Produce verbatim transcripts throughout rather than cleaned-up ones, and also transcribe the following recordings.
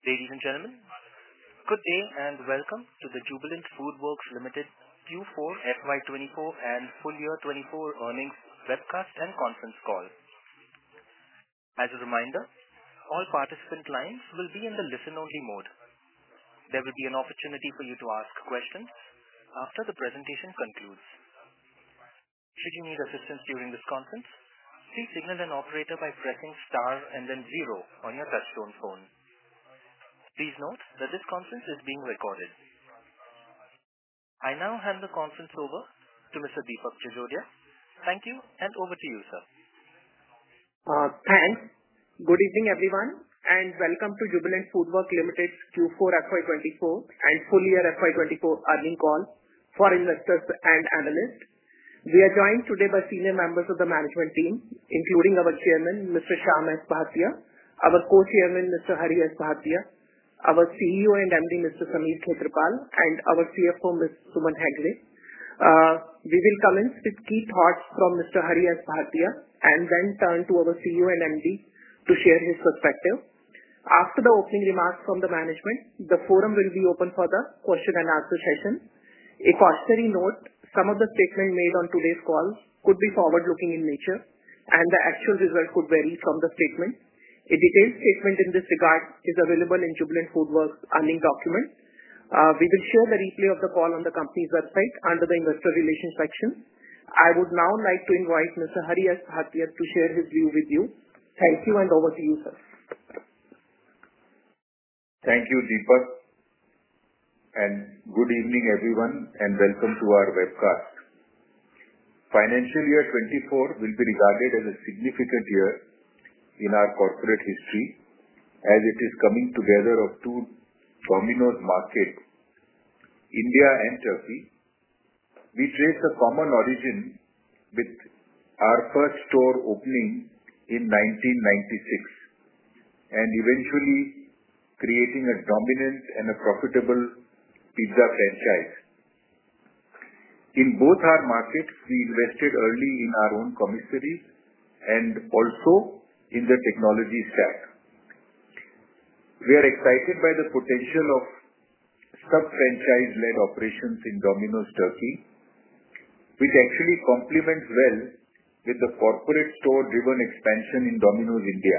Ladies and gentlemen, good day and welcome to the Jubilant FoodWorks Limited Q four F Y twenty-four and full year twenty-four earnings webcast and conference call. As a reminder, all participant lines will be in the listen-only mode. There will be an opportunity for you to ask questions after the presentation concludes. Should you need assistance during this conference, please signal an operator by pressing star and then zero on your touchtone phone. Please note that this conference is being recorded. I now hand the conference over to Mister Deepak Jajodia. Thank you, and over to you, sir. Uh, thanks. Good evening, everyone, and welcome to Jubilant FoodWorks Limited's Q four F Y twenty-four and full year F Y twenty-four earnings call for investors and analysts. We are joined today by senior members of the management team, including our chairman, Mister Shyam S. Bhatia, our co-chairman, Mister Hari S. Bhatia, our C E O and M D, Mister Sameer Khetarpal, and our C F O, Miz Suman Hegde. Uh, we will commence with key thoughts from Mister Hari S. Bhatia and then turn to our C E O and M D to share his perspective. After the opening remarks from the management, the forum will be open for the question and answer session. A cautionary note, some of the statements made on today's call could be forward-looking in nature and the actual result could vary from the statement. A detailed statement in this regard is available in Jubilant FoodWorks earnings document. Uh, we will share the replay of the call on the company's website under the investor relations section. I would now like to invite Mister Hari S. Bhatia to share his view with you. Thank you, and over to you, sir. Thank you, Deepak, and good evening, everyone, and welcome to our webcast. Financial year twenty-four will be regarded as a significant year in our corporate history, as it is coming together of two Domino's markets, India and Turkey. We trace a common origin with our first store opening in nineteen ninety-six and eventually creating a dominant and a profitable pizza franchise. In both our markets, we invested early in our own commissaries and also in the technology stack. We are excited by the potential of sub-franchise-led operations in Domino's Turkey, which actually complements well with the corporate store-driven expansion in Domino's India.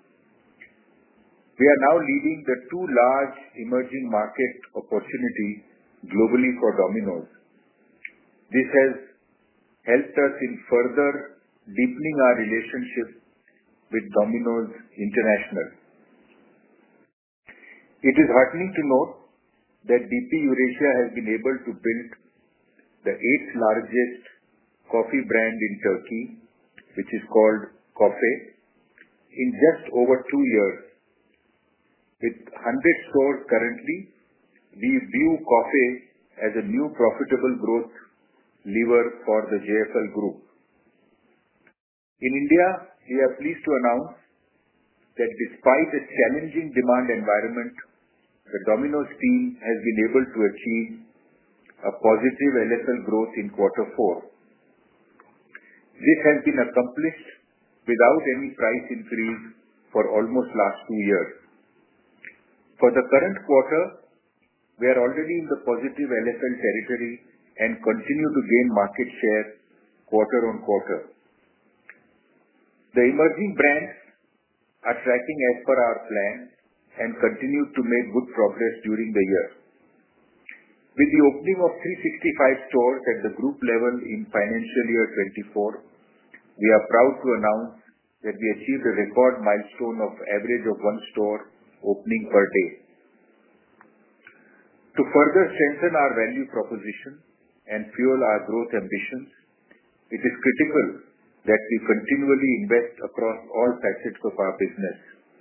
We are now leading the two large emerging market opportunities globally for Domino's. This has helped us in further deepening our relationship with Domino's International. It is heartening to note that D P Eurasia has been able to build the eighth largest coffee brand in Turkey, which is called COFFY, in just over two years. With one hundred stores currently, we view COFFY as a new profitable growth lever for the J F L Group. In India, we are pleased to announce that despite a challenging demand environment, the Domino's team has been able to achieve a positive L F L growth in quarter four. This has been accomplished without any price increase for almost last two years. For the current quarter, we are already in the positive L F L territory and continue to gain market share quarter on quarter. The emerging brands are tracking as per our plan and continue to make good progress during the year. With the opening of three hundred sixty-five stores at the group level in financial year twenty-four, we are proud to announce that we achieved a record milestone of average of one store opening per day. To further strengthen our value proposition and fuel our growth ambitions, it is critical that we continually invest across all facets of our business.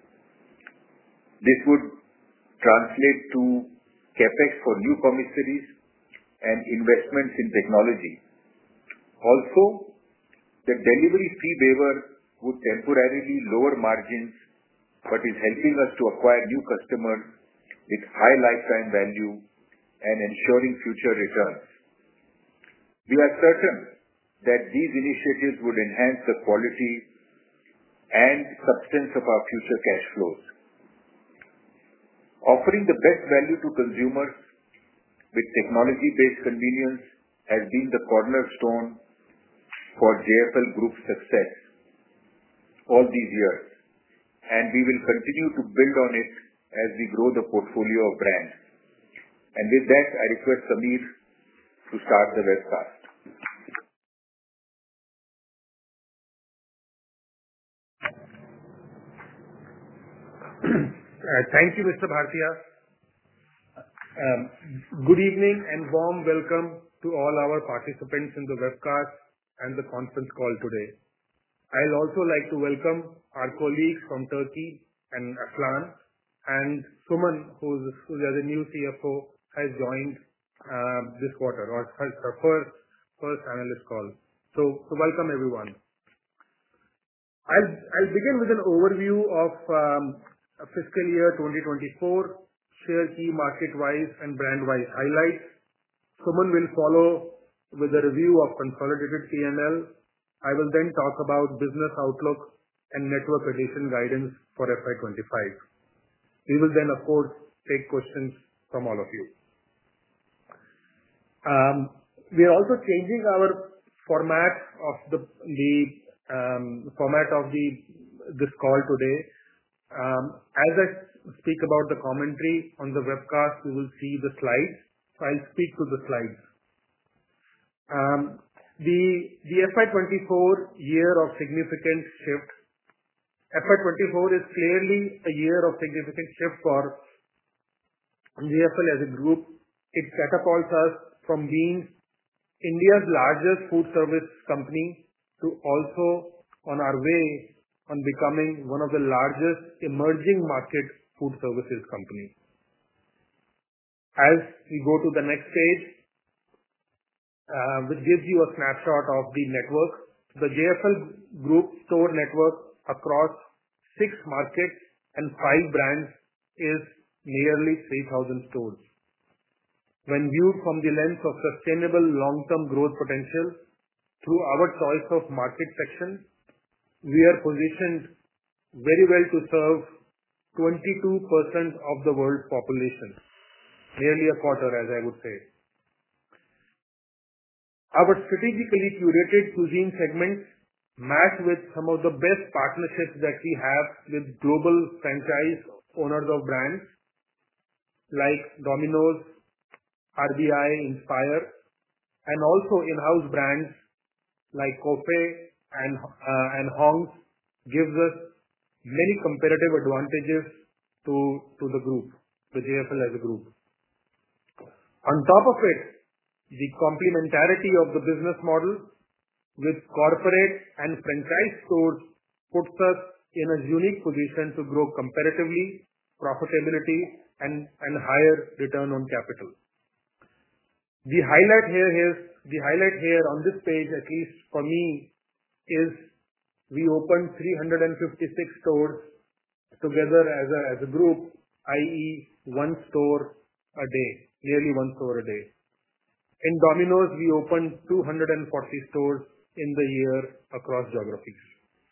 This would translate to CapEx for new commissaries and investments in technology. Also, the delivery fee waiver would temporarily lower margins but is helping us to acquire new customers with high lifetime value and ensuring future returns. We are certain that these initiatives would enhance the quality and substance of our future cash flows. Offering the best value to consumers with technology-based convenience has been the cornerstone for J F L Group's success all these years, and we will continue to build on it as we grow the portfolio of brands. And with that, I request Sameer to start the webcast. Uh, thank you, Mister Bhartia. Um, good evening and warm welcome to all our participants in the webcast and the conference call today. I'll also like to welcome our colleagues from Turkey and Aslan, and Suman, who's, who's as a new C F O, has joined uh, this quarter, or her, her first, first analyst call. So, so welcome everyone. I'll, I'll begin with an overview of um, fiscal year twenty twenty-four, share key market-wise and brand-wise highlights. Suman will follow with a review of consolidated P and L. I will then talk about business outlook and network addition guidance for F Y twenty-five. We will then, of course, take questions from all of you. Um, we are also changing our format of the, the um, format of the this call today. Um, as I speak about the commentary on the webcast, you will see the slides. So I'll speak to the slides. Um, the, the F Y twenty-four year of significant shift. F Y twenty-four is clearly a year of significant shift for J F L as a group. It catapults us from being India's largest food service company to also on our way on becoming one of the largest emerging market food services company. As we go to the next stage, uh, which gives you a snapshot of the network, the J F L Group store network across six markets and five brands is nearly three thousand stores. When viewed from the lens of sustainable long-term growth potential through our choice of market section, we are positioned very well to serve twenty-two percent of the world's population, nearly a quarter, as I would say. Our strategically curated cuisine segments match with some of the best partnerships that we have with global franchise owners of brands like Domino's, R B I, Inspire, and also in-house brands like Coffee and, uh, and Hong's gives us many competitive advantages to, to the group, the J F L as a group. On top of it, the complementarity of the business model with corporate and franchise stores puts us in a unique position to grow comparatively, profitability, and, and higher return on capital. The highlight here is, the highlight here on this page, at least for me, is we opened three hundred fifty-six stores together as a, as a group, that is one store a day, nearly one store a day. In Domino's, we opened two hundred forty stores in the year across geographies.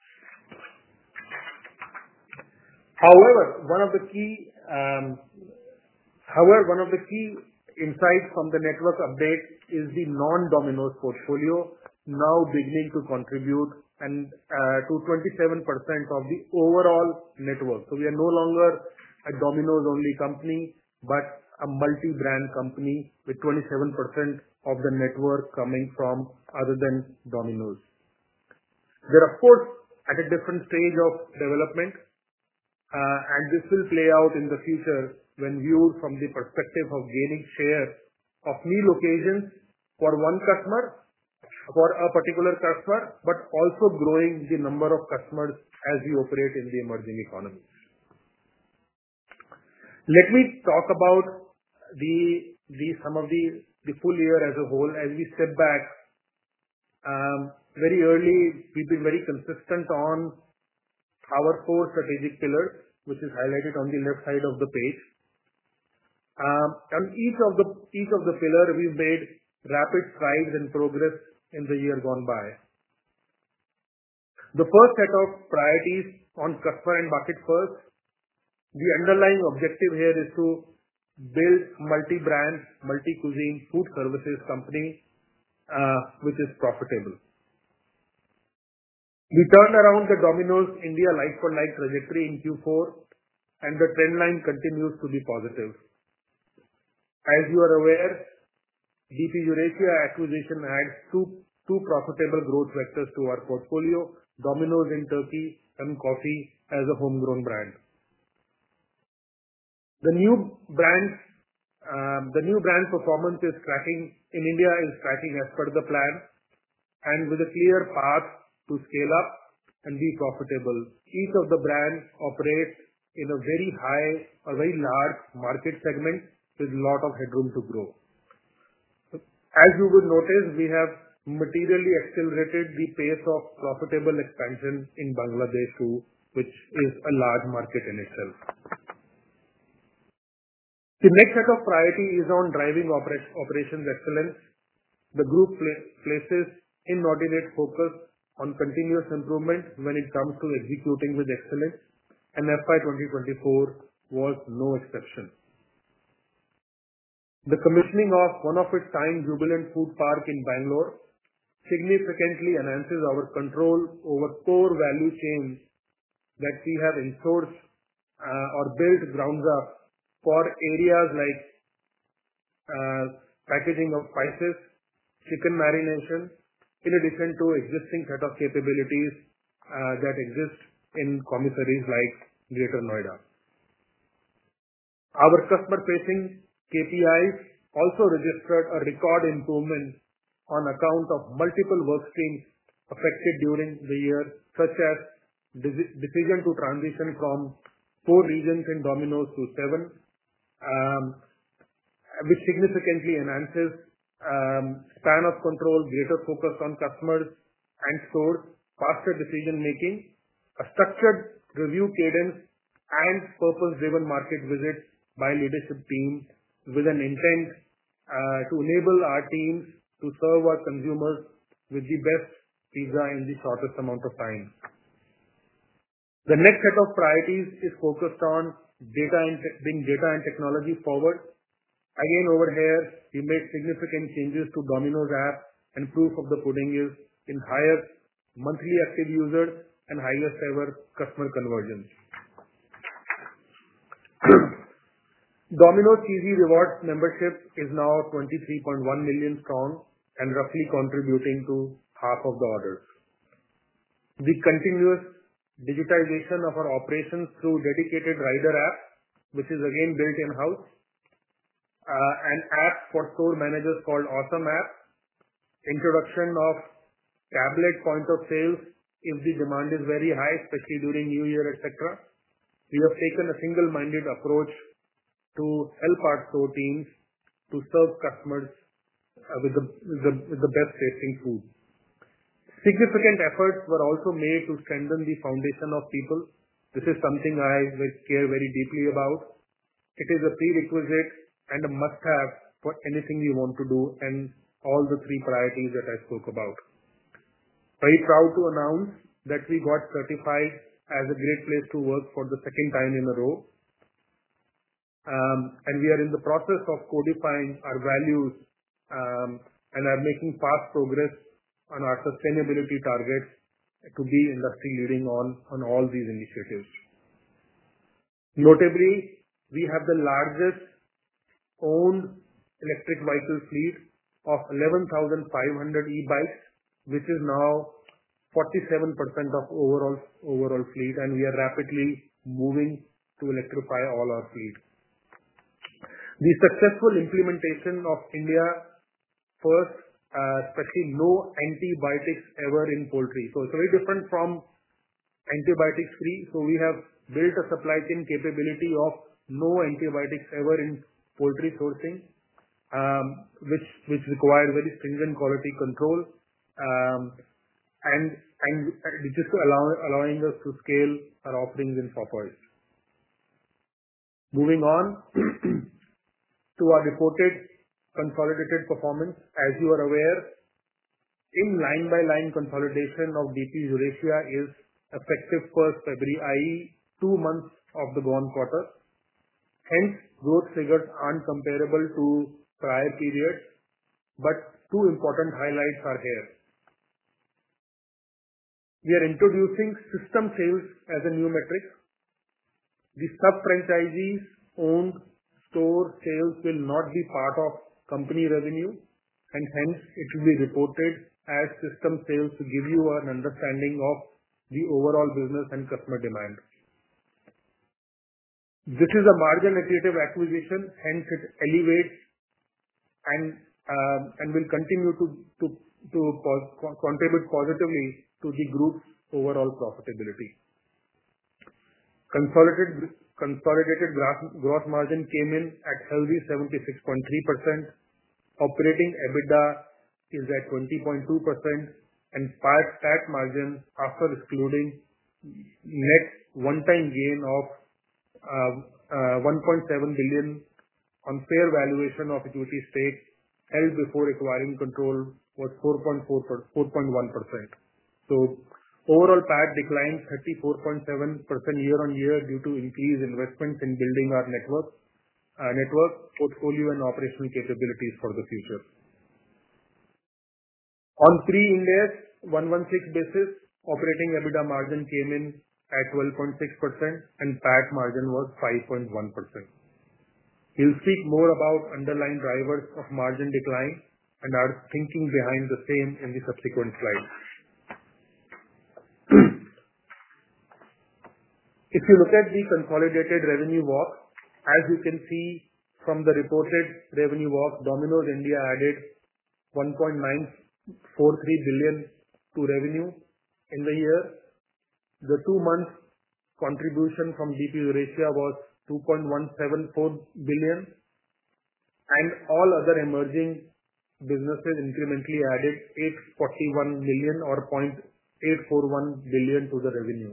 However, one of the key, um, however, one of the key insights from the network update is the non-Domino's portfolio now beginning to contribute and uh, to twenty-seven percent of the overall network. So we are no longer a Domino's only company, but a multi-brand company with twenty-seven percent of the network coming from other than Domino's. They're of course at a different stage of development, uh, and this will play out in the future when viewed from the perspective of gaining share of meal occasions for one customer, for a particular customer, but also growing the number of customers as we operate in the emerging economies. Let me talk about the, the some of the, the full year as a whole. As we step back, um, very early, we've been very consistent on our four strategic pillars, which is highlighted on the left side of the page. Um, on each of the each of the pillar, we've made rapid strides and progress in the year gone by. The first set of priorities on customer and market first The underlying objective here is to build multi-brand, multi-cuisine food services company, uh, which is profitable. We turned around the Domino's India like-for-like trajectory in Q four, and the trend line continues to be positive. As you are aware, D P Eurasia acquisition adds two, two profitable growth vectors to our portfolio, Domino's in Turkey and Coffee as a homegrown brand. The new brand, um, the new brand performance is tracking in India is tracking as per the plan, and with a clear path to scale up and be profitable. Each of the brands operates in a very high or very large market segment with a lot of headroom to grow. As you would notice, we have materially accelerated the pace of profitable expansion in Bangladesh too, which is a large market in itself. The next set of priority is on driving oper- operations excellence. The group pla- places inordinate focus on continuous improvement when it comes to executing with excellence, and F Y twenty twenty-four was no exception. The commissioning of one of its kind Jubilant Food Park in Bangalore significantly enhances our control over core value chains that we have insourced uh, or built grounds up for areas like uh, packaging of spices, chicken marination, in addition to existing set of capabilities uh, that exist in commissaries like Greater Noida. Our customer-facing K P Is also registered a record improvement on account of multiple work streams affected during the year, such as de- decision to transition from four regions in Domino's to seven, um, which significantly enhances um, span of control, greater focus on customers and stores, faster decision making, a structured review cadence, and purpose-driven market visits by leadership team with an intent uh, to enable our teams to serve our consumers with the best pizza in the shortest amount of time. The next set of priorities is focused on data and te- bring data and technology forward. Again, over here, we made significant changes to Domino's app, and proof of the pudding is in higher monthly active users and highest ever customer conversions. Domino's Cheesy Rewards membership is now twenty-three point one million strong and roughly contributing to half of the orders. The continuous digitization of our operations through dedicated rider app, which is again built in-house, uh, an app for store managers called Awesome App, introduction of tablet point of sales if the demand is very high, especially during New Year, et cetera. We have taken a single-minded approach to help our store teams to serve customers uh, with, the, with, the, with the best tasting food. Significant efforts were also made to strengthen the foundation of people. This is something I care very deeply about. It is a prerequisite and a must-have for anything we want to do, and all the three priorities that I spoke about. Very proud to announce that we got certified as a great place to work for the second time in a row. Um, and we are in the process of codifying our values um, and are making fast progress on our sustainability targets to be industry leading on, on all these initiatives. Notably, we have the largest owned electric vehicle fleet of eleven thousand five hundred e-bikes, which is now forty-seven percent of overall, overall fleet, and we are rapidly moving to electrify all our fleet. The successful implementation of India first, uh, especially no antibiotics ever in poultry. So it's very different from antibiotics free. So we have built a supply chain capability of no antibiotics ever in poultry sourcing, um, which which require very stringent quality control, um, and and which is allow, allowing us to scale our offerings in Popeyes. Moving on to our reported consolidated performance. As you are aware, in line-by-line consolidation of D P Eurasia is effective first February, that is two months of the gone quarter. Hence, growth figures aren't comparable to prior periods, but two important highlights are here. We are introducing system sales as a new metric. The sub-franchisees owned store sales will not be part of company revenue, and hence it will be reported as system sales to give you an understanding of the overall business and customer demand. This is a margin-accretive acquisition, hence it elevates and uh, and will continue to to to pos- contribute positively to the group's overall profitability. Consolidated consolidated gross, gross margin came in at healthy seventy-six point three percent. Operating EBITDA is at twenty point two percent, and P A T tax margin after excluding net one-time gain of uh, uh, one point seven billion on fair valuation of equity stake held before acquiring control was four point one percent. So overall P A T declined thirty-four point seven percent year-on-year due to increased investments in building our network, uh, network, portfolio and operational capabilities for the future. On pre-Ind AS one sixteen basis, operating EBITDA margin came in at twelve point six percent and P A T margin was five point one percent. We'll speak more about underlying drivers of margin decline and our thinking behind the same in the subsequent slides. If you look at the consolidated revenue walk, as you can see from the reported revenue walk, Domino's India added one point nine four three billion to revenue in the year. The two months contribution from D P Eurasia was two point one seven four billion, and all other emerging businesses incrementally added eight hundred forty-one million or zero point eight four one billion to the revenue.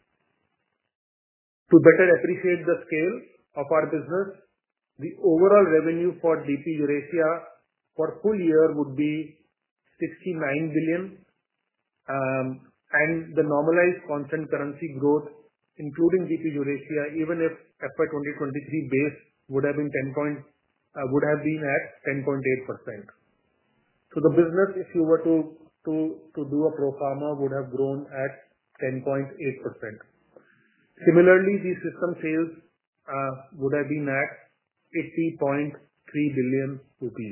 To better appreciate the scale of our business, the overall revenue for D P Eurasia for full year would be sixty-nine billion, um, and the normalized constant currency growth, including D P Eurasia, even if F Y twenty twenty-three base would have been ten point, uh, would have been at ten point eight percent. So the business, if you were to to to do a pro forma, would have grown at ten point eight percent. Similarly, the system sales uh, would have been at eighty point three billion rupees.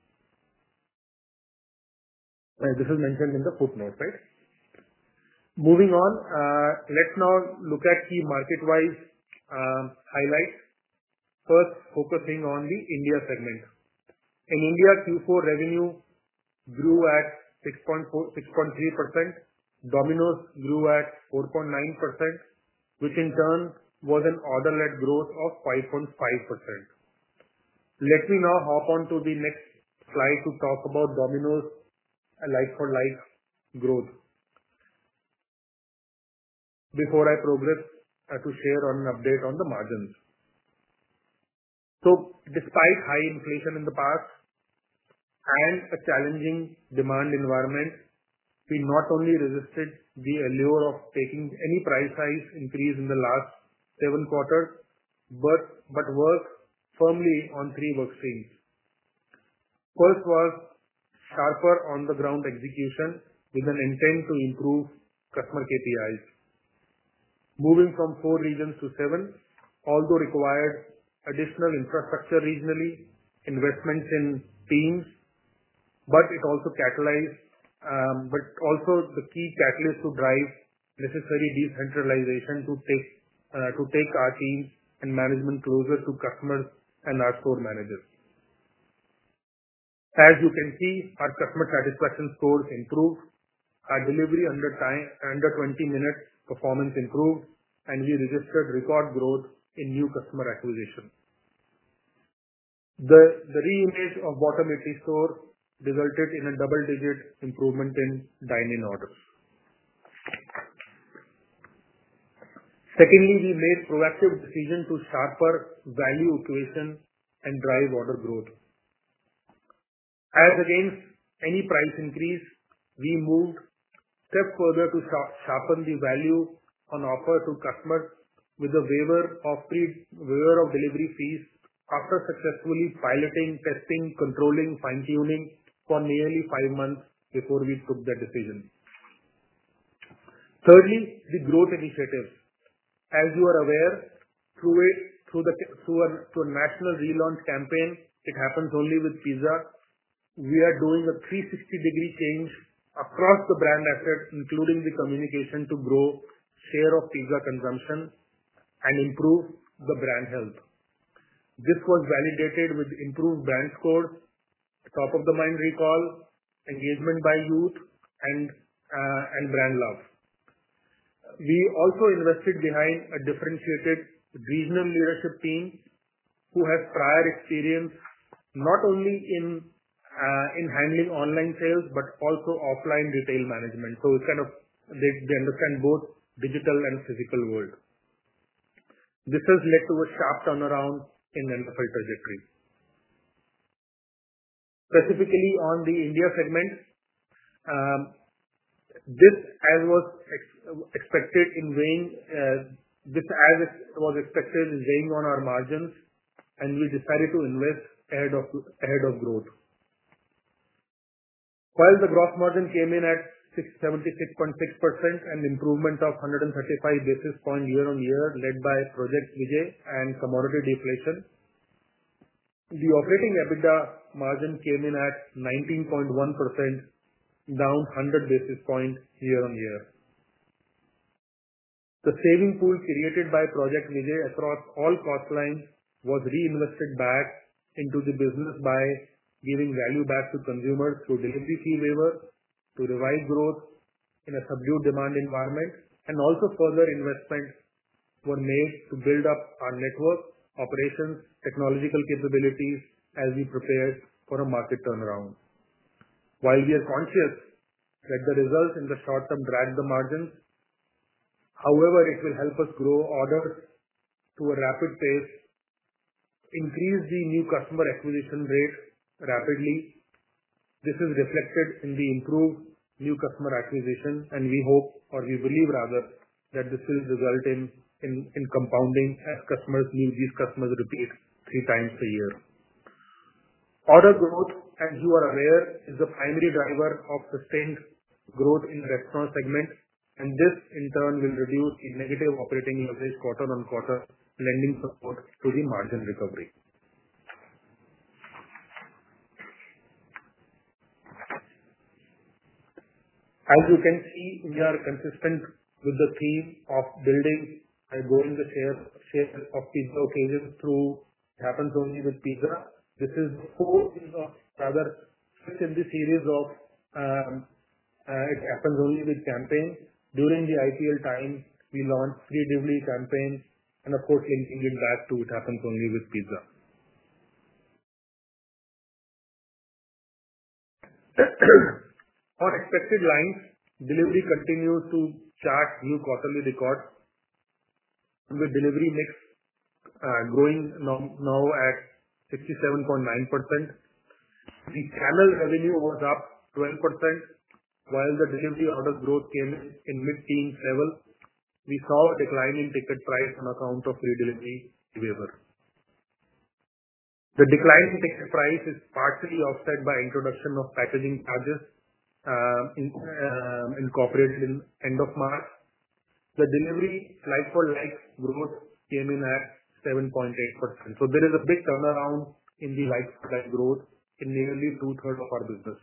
Uh, this is mentioned in the footnote, right? Moving on, uh, let's now look at key market-wise uh, highlights. First, focusing on the India segment. In India, Q four revenue grew at six point three percent. Domino's grew at four point nine percent. Which in turn was an order-led growth of five point five percent. Let me now hop on to the next slide to talk about Domino's like-for-like growth before I progress uh, to share on an update on the margins. So, despite high inflation in the past and a challenging demand environment, we not only resisted the allure of taking any price rise increase in the last seven quarters, but, but worked firmly on three work streams. First was sharper on-the-ground execution with an intent to improve customer K P Is. Moving from four regions to seven, although required additional infrastructure regionally, investments in teams, but it also catalyzed Um, but also the key catalyst to drive necessary decentralization to take uh, to take our teams and management closer to customers and our store managers. As you can see, our customer satisfaction scores improved, our delivery under time under twenty minutes performance improved, and we registered record growth in new customer acquisition. The the re-image of bottom eighty store resulted in a double-digit improvement in dine-in orders. Secondly, we made proactive decision to sharper value equation and drive order growth. As against any price increase, we moved step further to sharpen the value on offer to customers with a waiver of pre waiver of delivery fees after successfully piloting, testing, controlling, fine-tuning for nearly five months before we took that decision. Thirdly, the growth initiatives. As you are aware, through it, through the through a, through a national relaunch campaign, it happens only with pizza. We are doing a three sixty degree change across the brand asset, including the communication to grow share of pizza consumption and improve the brand health. This was validated with improved brand scores, top of the mind recall, engagement by youth, and uh, and brand love. We also invested behind a differentiated regional leadership team who has prior experience not only in uh, in handling online sales but also offline retail management. So it's kind of they, they understand both digital and physical world. This has led to a sharp turnaround in N F L trajectory. Specifically on the India segment, um, this as was ex- expected in weighing, uh, this as it was expected is weighing on our margins, and we decided to invest ahead of ahead of growth. While the gross margin came in at seventy-six point six percent, an improvement of one hundred thirty-five basis points year-on-year, led by Project Vijay and commodity deflation, the operating EBITDA margin came in at nineteen point one percent, down one hundred basis points year-on-year. The saving pool created by Project Vijay across all cost lines was reinvested back into the business by giving value back to consumers through delivery fee waiver, to revive growth in a subdued demand environment, and also further investments were made to build up our network, operations, technological capabilities as we prepared for a market turnaround. While we are conscious that the results in the short term drag the margins, however, it will help us grow orders to a rapid pace, increase the new customer acquisition rate rapidly. This is reflected in the improved new customer acquisition, and we hope, or we believe rather, that this will result in in, in compounding as customers new these customers repeat three times a year. Order growth, as you are aware, is the primary driver of sustained growth in the restaurant segment, and this in turn will reduce the negative operating leverage quarter on quarter, lending support to the margin recovery. As you can see, we are consistent with the theme of building and growing the share, share of pizza occasions through it happens only with pizza. This is the fourth of rather fifth in the series of um, uh, it happens only with campaign. During the I P L time, we launched free delivery campaign, and of course linking it back to it happens only with pizza. On expected lines, delivery continues to chart new quarterly records, with delivery mix uh, growing now, now at sixty-seven point nine percent. The channel revenue was up twelve percent, while the delivery order growth came in, in mid-teens level. We saw a decline in ticket price on account of free delivery waiver. The decline in ticket price is partially offset by introduction of packaging charges uh, in, uh, incorporated in end of March. The delivery like-for-like growth came in at seven point eight percent. So there is a big turnaround in the like-for-like growth in nearly two-thirds of our business.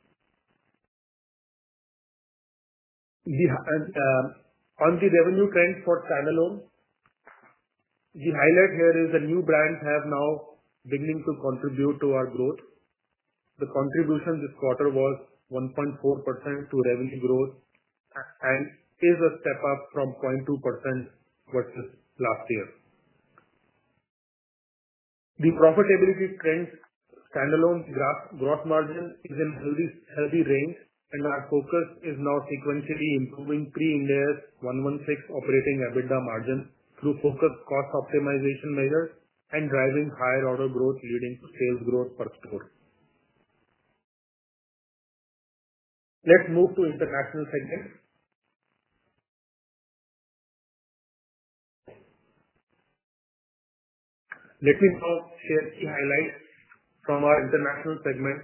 The, uh, on the revenue trend for standalone, the highlight here is the new brands have now beginning to contribute to our growth. The contribution this quarter was one point four percent to revenue growth and is a step up from zero point two percent versus last year. The profitability trends, standalone gross margin is in healthy, healthy range, and our focus is now sequentially improving pre-Ind AS one sixteen operating EBITDA margin through focused cost optimization measures and driving higher order growth leading to sales growth per store. Let's move to international segment. Let me now share key highlights from our international segment.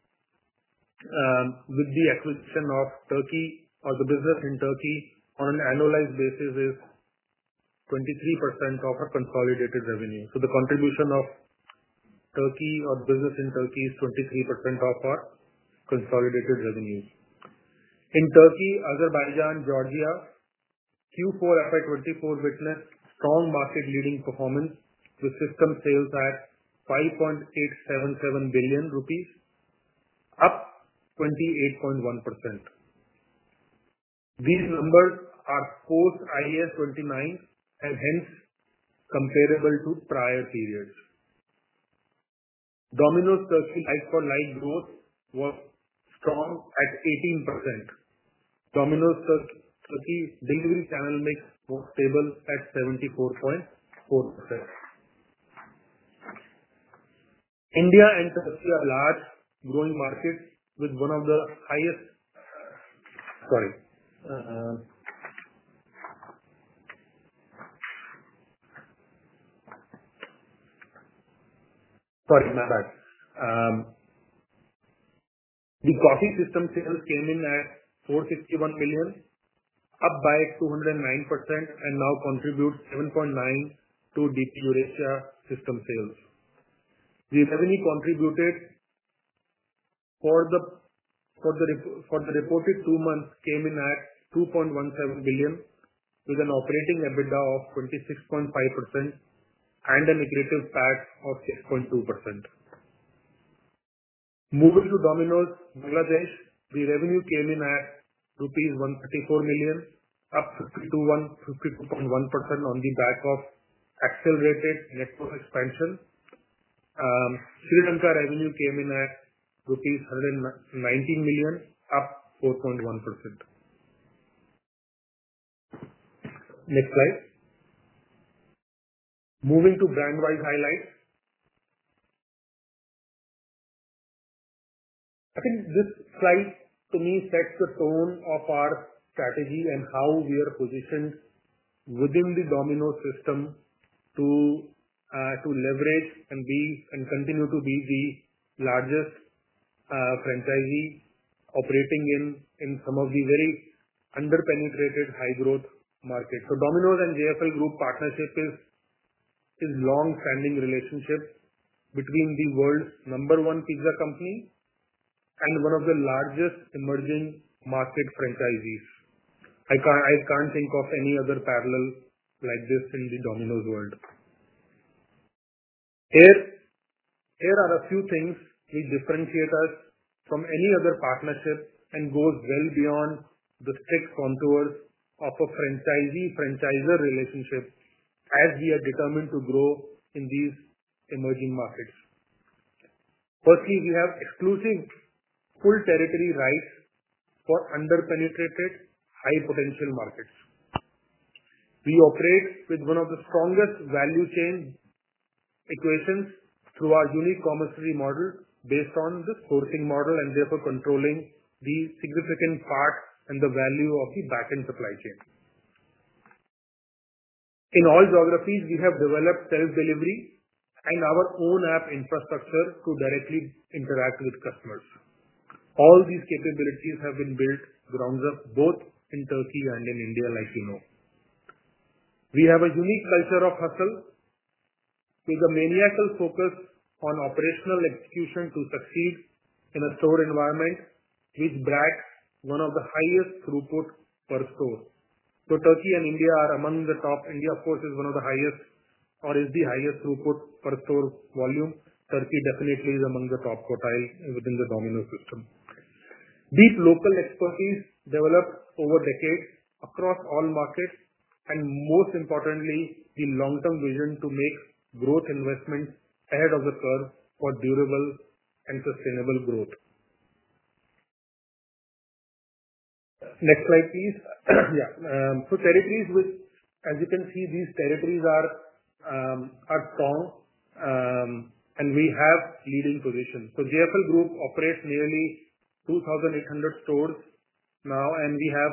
With the acquisition of Turkey, or the business in Turkey on an annualized basis is twenty-three percent of our consolidated revenue. So the contribution of Turkey or business in Turkey is twenty-three percent of our consolidated revenues. In Turkey, Azerbaijan, Georgia, Q four F Y twenty-four witnessed strong market-leading performance with system sales at five point eight seven seven billion rupees, up twenty-eight point one percent. These numbers are post I A S twenty-nine and hence comparable to prior periods. Domino's Turkey like-for-like growth was strong at eighteen percent. Domino's Turkey delivery channel mix was stable at seventy-four point four percent. India and Turkey are large growing markets with one of the highest, sorry, uh, sorry, my bad. Um, the coffee system sales came in at four hundred sixty-one million, up by two hundred nine percent and now contribute seven point nine to D P Eurasia system sales. The revenue contributed for the for the for the reported two months came in at two point one seven billion with an operating EBITDA of twenty-six point five percent and an accretive P A T of six point two percent. Moving to Domino's Bangladesh, the revenue came in at rupees one hundred thirty-four million, up fifty-two point one percent on the back of accelerated network expansion. Um, Sri Lanka revenue came in at rupees one hundred nineteen million, up four point one percent. Next slide. Moving to brand-wise highlights. I think this slide to me sets the tone of our strategy and how we are positioned within the Domino's system to uh, to leverage and be and continue to be the largest uh, franchisee operating in in some of the very under-penetrated high-growth markets. So Domino's and J F L Group partnership is is long-standing relationship between the world's number one pizza company and one of the largest emerging market franchisees. I can't, I can't think of any other parallel like this in the Domino's world. Here, here are a few things which differentiate us from any other partnership and goes well beyond the strict contours of a franchisee-franchisor relationship as we are determined to grow in these emerging markets. Firstly, we have exclusive full territory rights for under-penetrated high-potential markets. We operate with one of the strongest value chain equations through our unique commissary model based on the sourcing model and therefore controlling the significant part and the value of the back-end supply chain. In all geographies, we have developed self-delivery and our own app infrastructure to directly interact with customers. All these capabilities have been built grounds up both in Turkey and in India, like you know. We have a unique culture of hustle with a maniacal focus on operational execution to succeed in a store environment which brags one of the highest throughput per store. So Turkey and India are among the top. India, of course, is one of the highest or is the highest throughput per store volume. Turkey definitely is among the top quartile within the Domino's system. Deep local expertise developed over decades across all markets and most importantly, the long-term vision to make growth investments ahead of the curve for durable and sustainable growth. Next slide, please. Yeah. Um, so territories with, as you can see, these territories are um, are strong um, and we have leading positions. So J F L Group operates nearly two thousand eight hundred stores now, and we have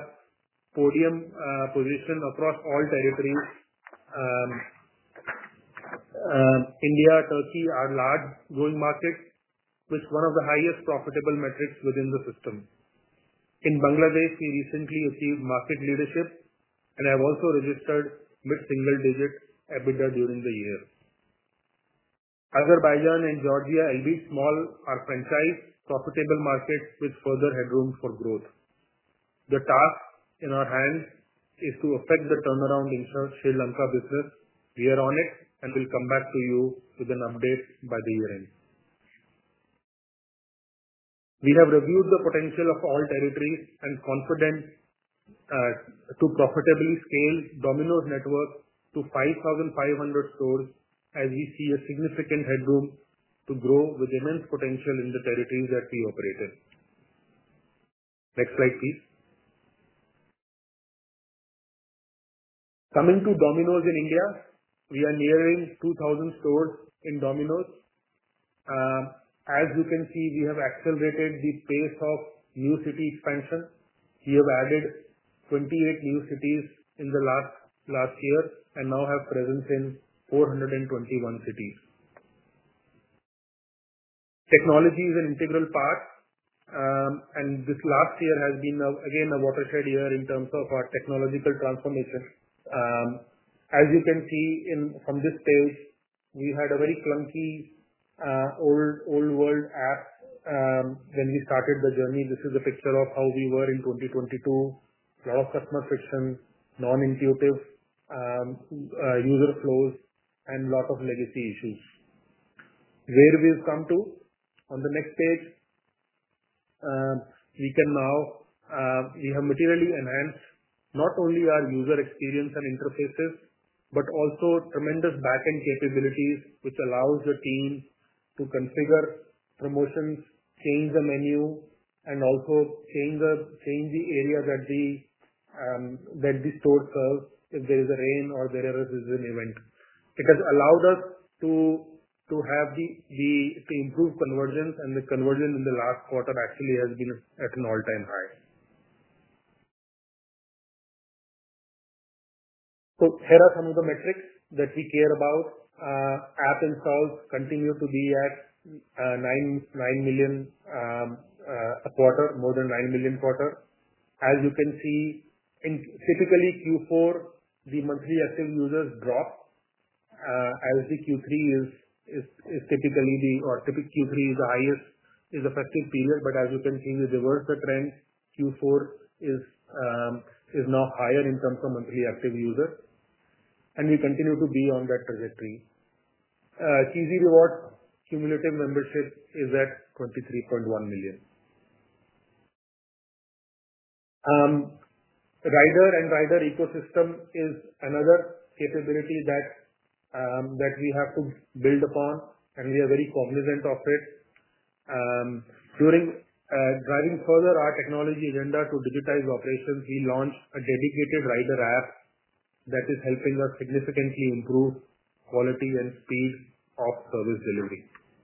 podium uh, position across all territories. Um, India, Turkey are large growing markets with one of the highest profitable metrics within the system. In Bangladesh, we recently achieved market leadership and have also registered mid-single-digit EBITDA during the year. Azerbaijan and Georgia, albeit small, are franchise profitable markets with further headroom for growth. The task in our hands is to effect the turnaround in Sri Lanka business. We are on it and will come back to you with an update by the year end. We have reviewed the potential of all territories and confident uh, to profitably scale Domino's network to five thousand five hundred stores as we see a significant headroom to grow with immense potential in the territories that we operate in. Next slide, please. Coming to Domino's in India, we are nearing two thousand stores in Domino's. Uh, as you can see, we have accelerated the pace of new city expansion. We have added twenty-eight new cities in the last, last year and now have presence in four hundred twenty-one cities. Technology is an integral part, um, and this last year has been, a, again, a watershed year in terms of our technological transformation. Um, as you can see in from this page, we had a very clunky uh, old old world app um, when we started the journey. This is a picture of how we were in twenty twenty-two. A lot of customer friction, non-intuitive um, uh, user flows, and a lot of legacy issues. Where we've come to on the next page, uh, we can now uh, we have materially enhanced not only our user experience and interfaces, but also tremendous back-end capabilities, which allows the team to configure promotions, change the menu, and also change the change the area that the um, that the store serves if there is a rain or there is an event. It has allowed us to to have the the to improve conversions, and the conversion in the last quarter actually has been at an all-time high. So here are some of the metrics that we care about. Uh, app installs continue to be at uh, nine nine million um, uh, a quarter, more than nine million quarter. As you can see, in typically Q four, the monthly active users drop, uh, as the Q three is is is typically the or typically Q three is the highest, is the festive period. But as you can see, we reverse the trend. Q four is um, is now higher in terms of monthly active users, and we continue to be on that trajectory. Uh, Cheesy Rewards cumulative membership is at twenty-three point one million. Um, Rider and rider ecosystem is another capability that um, that we have to build upon, and we are very cognizant of it. Um, during uh, driving further our technology agenda to digitize operations, we launched a dedicated rider app that is helping us significantly improve quality and speed of service delivery.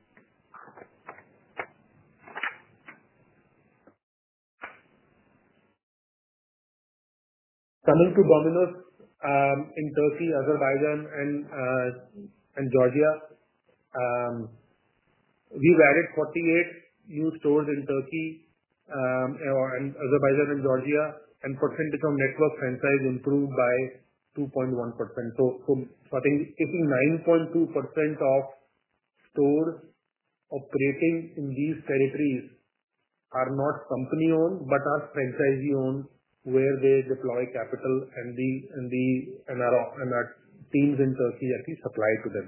Coming to Domino's um, in Turkey, Azerbaijan, and uh, and Georgia, um, we've added forty-eight new stores in Turkey um, and Azerbaijan and Georgia, and percentage of network franchise improved by two point one percent. So, so, so I think eighty-nine point two percent of stores operating in these territories are not company-owned, but are franchisee-owned, where they deploy capital and the and the and our and our teams in Turkey actually supply to them.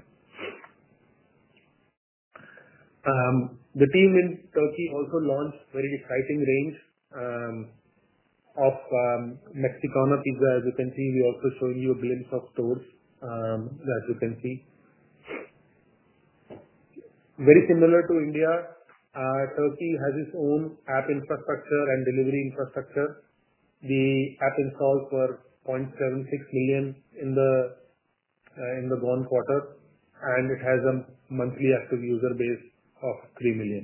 Um, the team in Turkey also launched very exciting range um, of um, Mexicana pizza. As you can see, we also showing you a glimpse of stores. Um, as you can see, very similar to India, uh, Turkey has its own app infrastructure and delivery infrastructure. The app installs were zero point seven six million in the uh, in the gone quarter, and it has a monthly active user base of three million.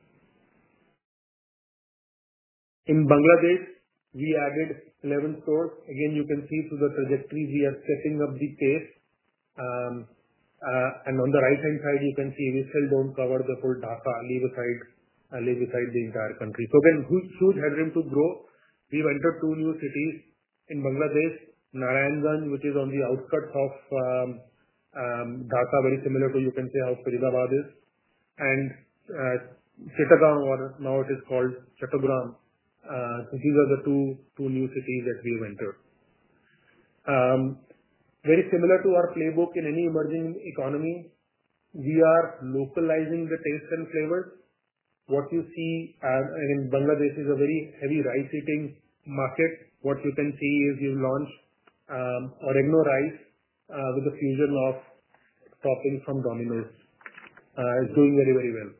In Bangladesh, we added eleven stores. Again, you can see through the trajectory we are setting up the pace. Um, And on the right-hand side, you can see we still don't cover the full Dhaka, leave aside, leave aside the entire country. So again, huge, huge headroom to grow. We've entered two new cities in Bangladesh, Narayanganj, which is on the outskirts of um, um, Dhaka, very similar to, you can say, how Faridabad is, and uh, Chittagong, or now it is called Chattogram. Uh, so these are the two, two new cities that we've entered. Um, very similar to our playbook in any emerging economy, we are localizing the taste and flavors. What you see, uh, in Bangladesh is a very heavy rice eating market. What you can see is you've launched um, oregano rice uh, with a fusion of toppings from Domino's. Uh, it's doing very, very well.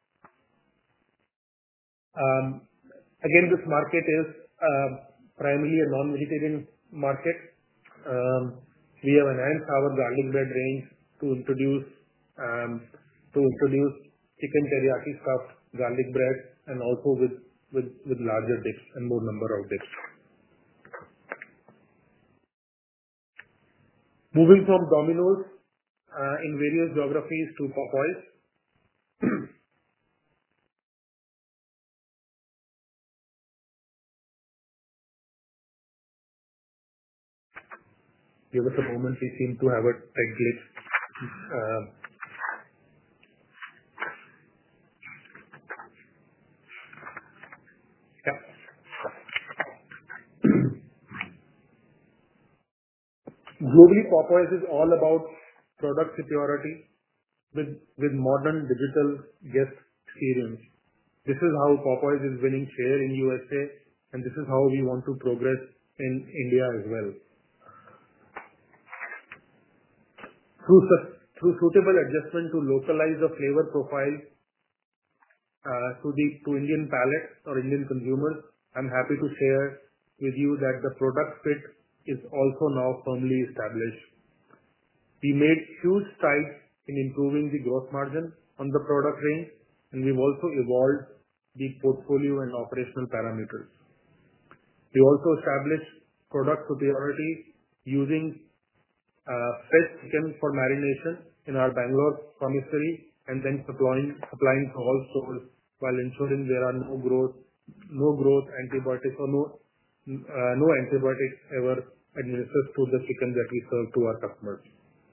Um, again, this market is uh, primarily a non-vegetarian market. Um, we have enhanced our garlic bread range to introduce um, to introduce chicken teriyaki stuffed garlic bread, and also with, with, with larger dips and more number of dips. Moving from Domino's uh, in various geographies to Popeyes. Give us a moment, we seem to have a tech glitch. Uh, yeah. Globally, Popeyes is all about product superiority with, with modern digital guest experience. This is how Popeyes is winning share in U S A, and this is how we want to progress in India as well. Through, through suitable adjustment to localize the flavor profile uh, to the to Indian palate or Indian consumers, I'm happy to share with you that the product fit is also now firmly established. We made huge strides in improving the gross margin on the product range, and we've also evolved the portfolio and operational parameters. We also established product superiority using uh, fresh chicken for marination in our Bangalore commissary, and then supplying supplying to all stores while ensuring there are no growth no growth antibiotics or no uh, no antibiotics ever administered to the chicken that we serve to our customers.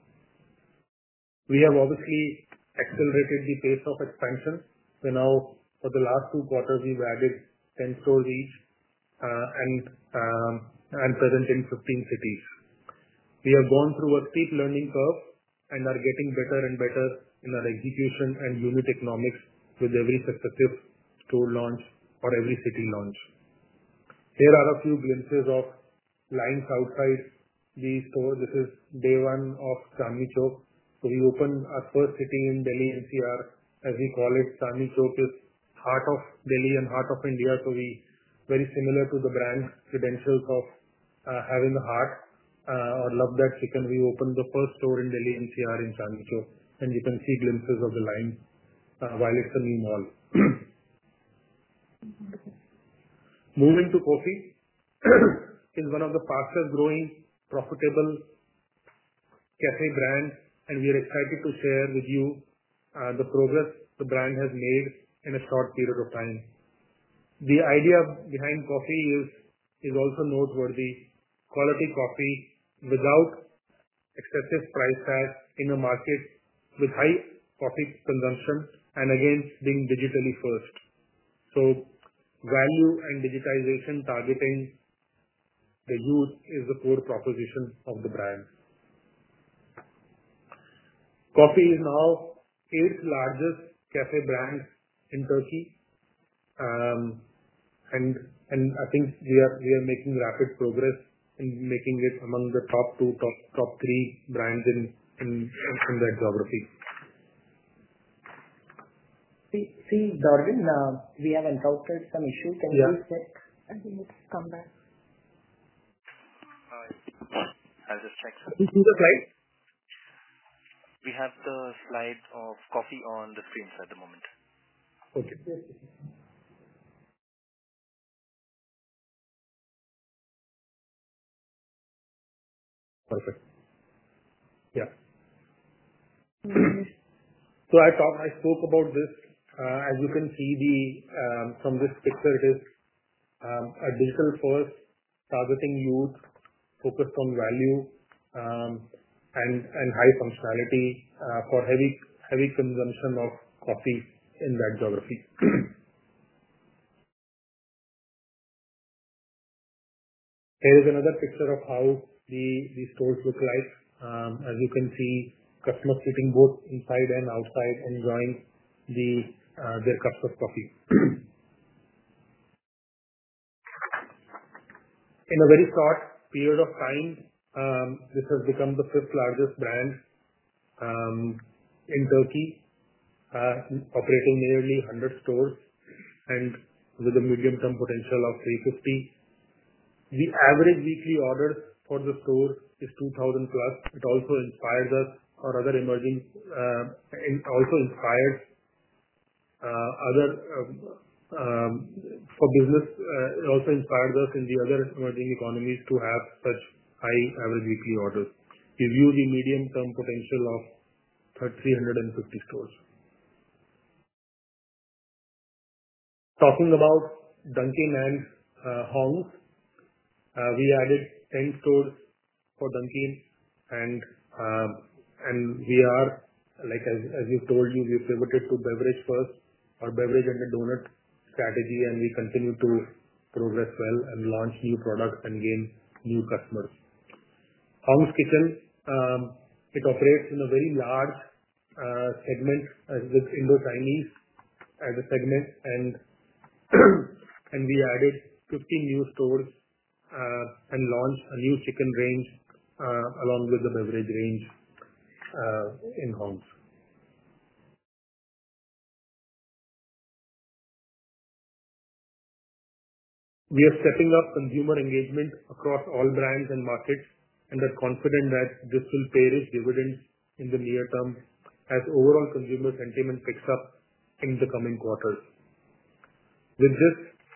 We have obviously accelerated the pace of expansion. So now, for the last two quarters, we've added ten stores each uh, and um, and present in fifteen cities. We have gone through a steep learning curve and are getting better and better in our execution and unit economics with every successive store launch or every city launch. Here are a few glimpses of lines outside the store. This is day one of Chandni Chowk. So we opened our first city in Delhi N C R, as we call it. Chandni Chowk is heart of Delhi and heart of India. So we, very similar to the brand credentials of uh, having a heart uh, or love that chicken, we opened the first store in Delhi N C R in Chandni Chowk, and you can see glimpses of the line uh, while it's a new mall. Moving to coffee is one of the fastest growing profitable cafe brands, and we are excited to share with you uh, the progress the brand has made in a short period of time. The idea behind coffee is, is also noteworthy. Quality coffee without excessive price tag in a market with high coffee consumption, and again being digitally first. So value and digitization targeting the youth is the core proposition of the brand. Coffee is now eighth largest cafe brand in Turkey, um, and and I think we are we are making rapid progress in making it among the top two, top top three brands in in, in that geography. See, see, Darwin, uh, we have encountered some issues. Can Yeah. you please check? I think it's come back. Uh, I'll just check, sir. You see the slide? We have the slide of coffee on the screen, sir, at the moment. Okay. Perfect. Yeah. I talked, I spoke about this. Uh, as you can see the um, from this picture, it is um, a digital first targeting youth, focused on value um, and and high functionality uh, for heavy heavy consumption of coffee in that geography. Here is another picture of how the the stores look like. Um, as you can see, customers sitting both inside and outside enjoying the uh, their cups of coffee. In a very short period of time, um, this has become the fifth largest brand um, in Turkey, uh, operating nearly one hundred stores and with a medium-term potential of three hundred fifty. The average weekly orders for the store is two thousand plus. It also inspires us or other emerging, uh, in- also inspires uh, other um, um, for business. Uh, it also inspires us in the other emerging economies to have such high average weekly orders. We view the medium-term potential of three hundred fifty stores. Talking about Dunkin' and uh, Hong's, uh, we added ten stores for Dunkin', and um, and we are, like as as you told you, we pivoted to beverage first, or beverage and a donut strategy, and we continue to progress well and launch new products and gain new customers. Hong's Kitchen, um, it operates in a very large uh, segment uh, with Indo-Chinese as a segment, and and we added fifty new stores uh, and launched a new chicken range uh, along with the beverage range uh, in Hong's. We are stepping up consumer engagement across all brands and markets and are confident that this will pay rich dividends in the near term as overall consumer sentiment picks up in the coming quarters. With this,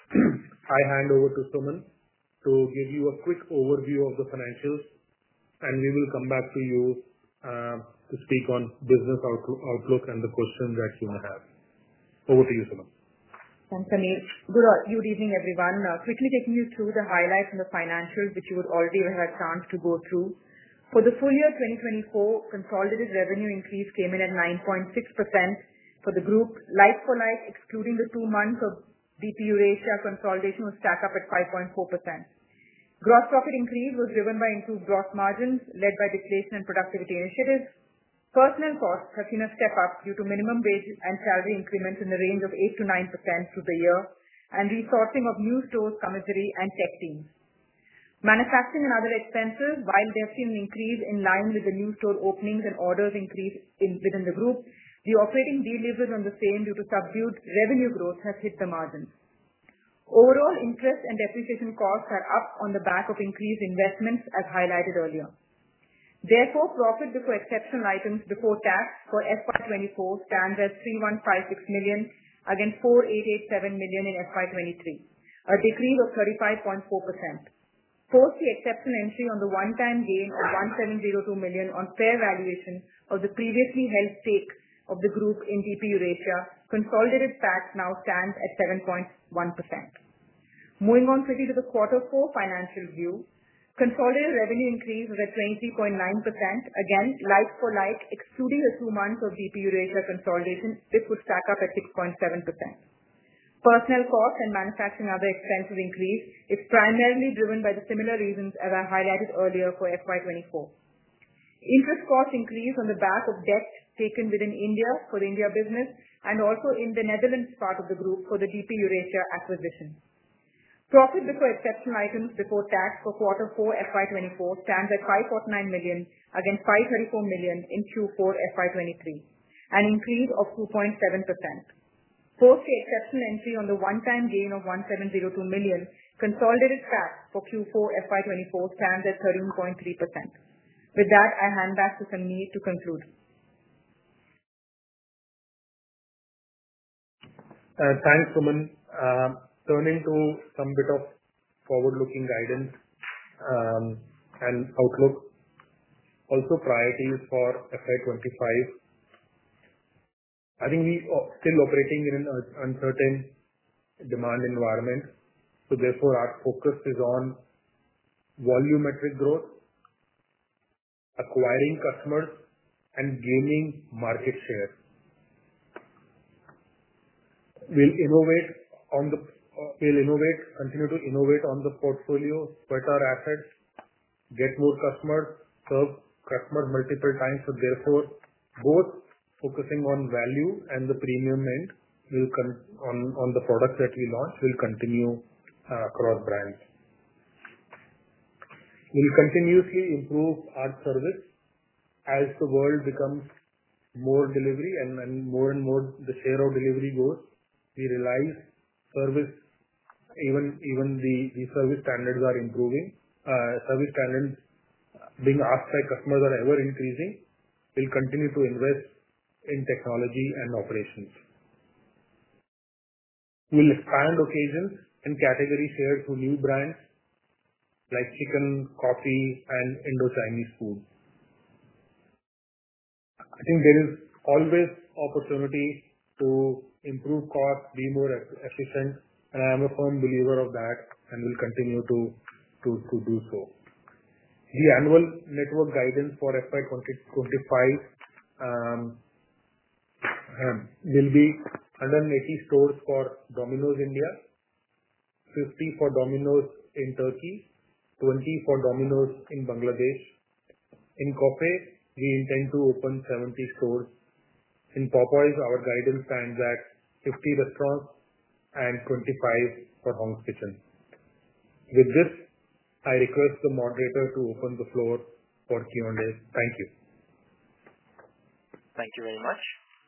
I hand over to Suman to give you a quick overview of the financials, and we will come back to you uh, to speak on business outlook outlook and the questions that you may have. Over to you, Suman. Thanks, Sameer. Good uh, good evening, everyone. Uh, quickly taking you through the highlights and the financials, which you would already have had a chance to go through. For the full year twenty twenty-four, consolidated revenue increase came in at nine point six percent for the group. Like for like, excluding the two months of D P Eurasia consolidation, was stack up at five point four percent. Gross profit increase was driven by improved gross margins led by deflation and productivity initiatives. Personnel costs have seen a step up due to minimum wage and salary increments in the range of eight to nine percent through the year, and resourcing of new stores, commissary, and tech teams. Manufacturing and other expenses, while they have seen an increase in line with the new store openings and orders increase in, within the group, the operating deleverage on the same due to subdued revenue growth has hit the margins. Overall, interest and depreciation costs are up on the back of increased investments, as highlighted earlier. Therefore, profit before exceptional items before tax for F Y twenty-four stands at three thousand one hundred fifty-six million against four thousand eight hundred eighty-seven million in F Y twenty-three, a decrease of thirty-five point four percent. Post the exceptional entry on the one-time gain of one thousand seven hundred two million on fair valuation of the previously held stake of the group in D P Eurasia, consolidated P A T now stands at seven point one percent. Moving on quickly to the quarter four financial view. Consolidated revenue increase was at twenty-three point nine percent. Again, like for like, excluding the two months of D P Eurasia consolidation, this would stack up at six point seven percent. Personnel costs and manufacturing other expenses increase is primarily driven by the similar reasons as I highlighted earlier for F Y twenty-four. Interest costs increase on the back of debt taken within India for the India business and also in the Netherlands part of the group for the D P Eurasia acquisition. Profit before exceptional items before tax for quarter four F Y twenty-four stands at five hundred forty-nine million against five hundred thirty-four million in Q four F Y twenty-three, an increase of two point seven percent. Post the exceptional entry on the one-time gain of one thousand seven hundred two million, consolidated P A T for Q four F Y twenty-four stands at thirteen point three percent. With that, I hand back to Sameer to conclude. Uh, thanks, Suman. Uh, Turning to some bit of forward-looking guidance um, and outlook. Also priorities for F Y twenty-five. I think we are still operating in an uncertain demand environment. Therefore, our focus is on volumetric growth, acquiring customers, and gaining market share. We'll innovate on the, we'll innovate, continue to innovate on the portfolio, sweat our assets, get more customers, serve customers multiple times. Therefore, both focusing on value and the premium end will con- on, on the products that we launch will continue uh, across brands. We'll continuously improve our service as the world becomes more delivery and, and more and more the share of delivery goes. We realize service, even, even the, the service standards are improving. Uh, service standards being asked by customers are ever increasing. We'll continue to invest in technology and operations. We'll expand occasions and category shares to new brands like chicken, coffee, and Indo-Chinese food. I think there is always opportunity to improve costs, be more efficient, and I am a firm believer of that and will continue to, to, to do so. The annual network guidance for F Y twenty twenty-five um, um, will be one hundred eighty stores for Domino's India, fifty for Domino's in Turkey, twenty for Domino's in Bangladesh. In Coffee, we intend to open seventy stores. In Popeyes, our guidance stands at fifty restaurants and twenty-five for Hong's Kitchen. With this, I request the moderator to open the floor for Q and A. Thank you. Thank you very much.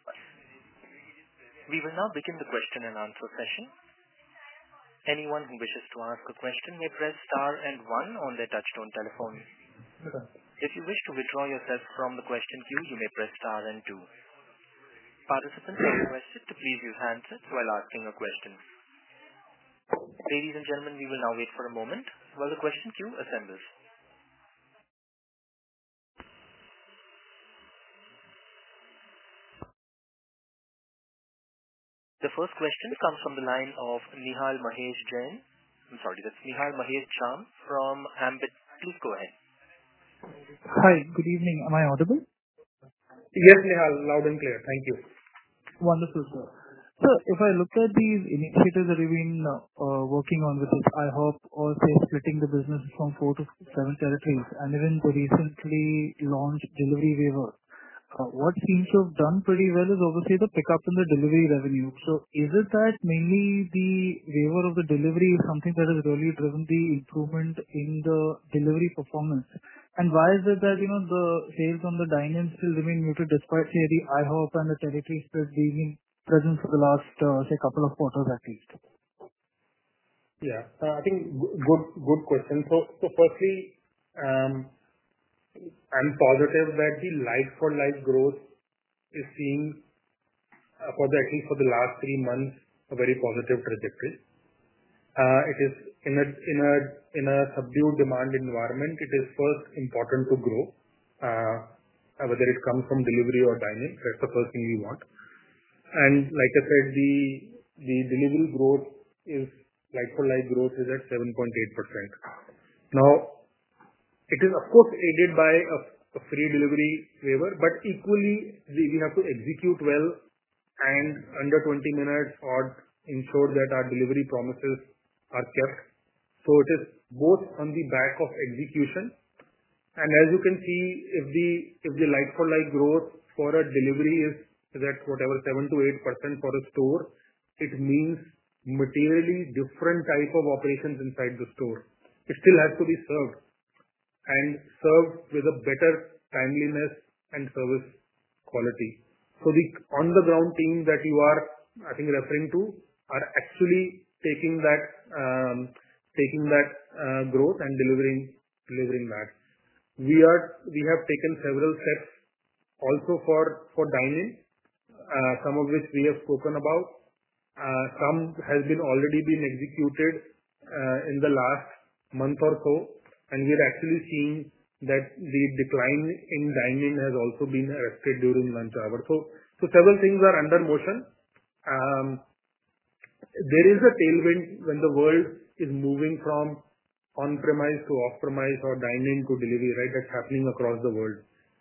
We will now begin the question and answer session. Anyone who wishes to ask a question may press star and one on their touchtone telephone. Okay. If you wish to withdraw yourself from the question queue, you may press star and two. Participants are requested to please use handsets while asking a question. Ladies and gentlemen, we will now wait for a moment while the question queue assembles. The first question comes from the line of Nihal Mahesh Jain. I'm sorry, that's Nihal Mahesh Cham from Ambit. Please go ahead. Hi, good evening. Am I audible? Yes, Nihal, loud and clear. Thank you. Wonderful, sir. So, if I look at these initiatives that you've been uh, working on with this IHOP or say splitting the business from four to seven territories and even the recently launched delivery waiver, Uh, what seems to have done pretty well is obviously the pickup in the delivery revenue. So is it that mainly the waiver of the delivery is something that has really driven the improvement in the delivery performance? And why is it that, you know, the sales on the dine-in still remain muted despite, say, the IHOP and the territory split being present for the last, uh, say, couple of quarters at least? Yeah, uh, I think good, good question. So, so firstly, um, I'm positive that the like-for-like growth is seeing, uh, for the, at least for the last three months, a very positive trajectory. Uh, it is in a in a in a subdued demand environment. It is first important to grow, uh, whether it comes from delivery or dining. That's the first thing we want. And like I said, the the delivery growth is like-for-like growth is at seven point eight percent. Now, it is, of course, aided by a, a free delivery waiver, but equally, we, we have to execute well and under twenty minutes or ensure that our delivery promises are kept. So it is both on the back of execution. And as you can see, if the if the like-for-like growth for a delivery is, is at whatever seven to eight percent for a store, it means materially different type of operations inside the store. It still has to be served, and served with a better timeliness and service quality. So the on-the-ground team that you are, I think, referring to are actually taking that um, taking that uh, growth and delivering delivering that. We are we have taken several steps also for for dining, uh, some of which we have spoken about. Uh, some has been already been executed uh, in the last month or so, and we are actually seeing that the decline in dining has also been arrested during lunch hour. So, so Several things are under motion. There is a tailwind when the world is moving from on-premise to off-premise or dine-in to delivery, right? That's happening across the world.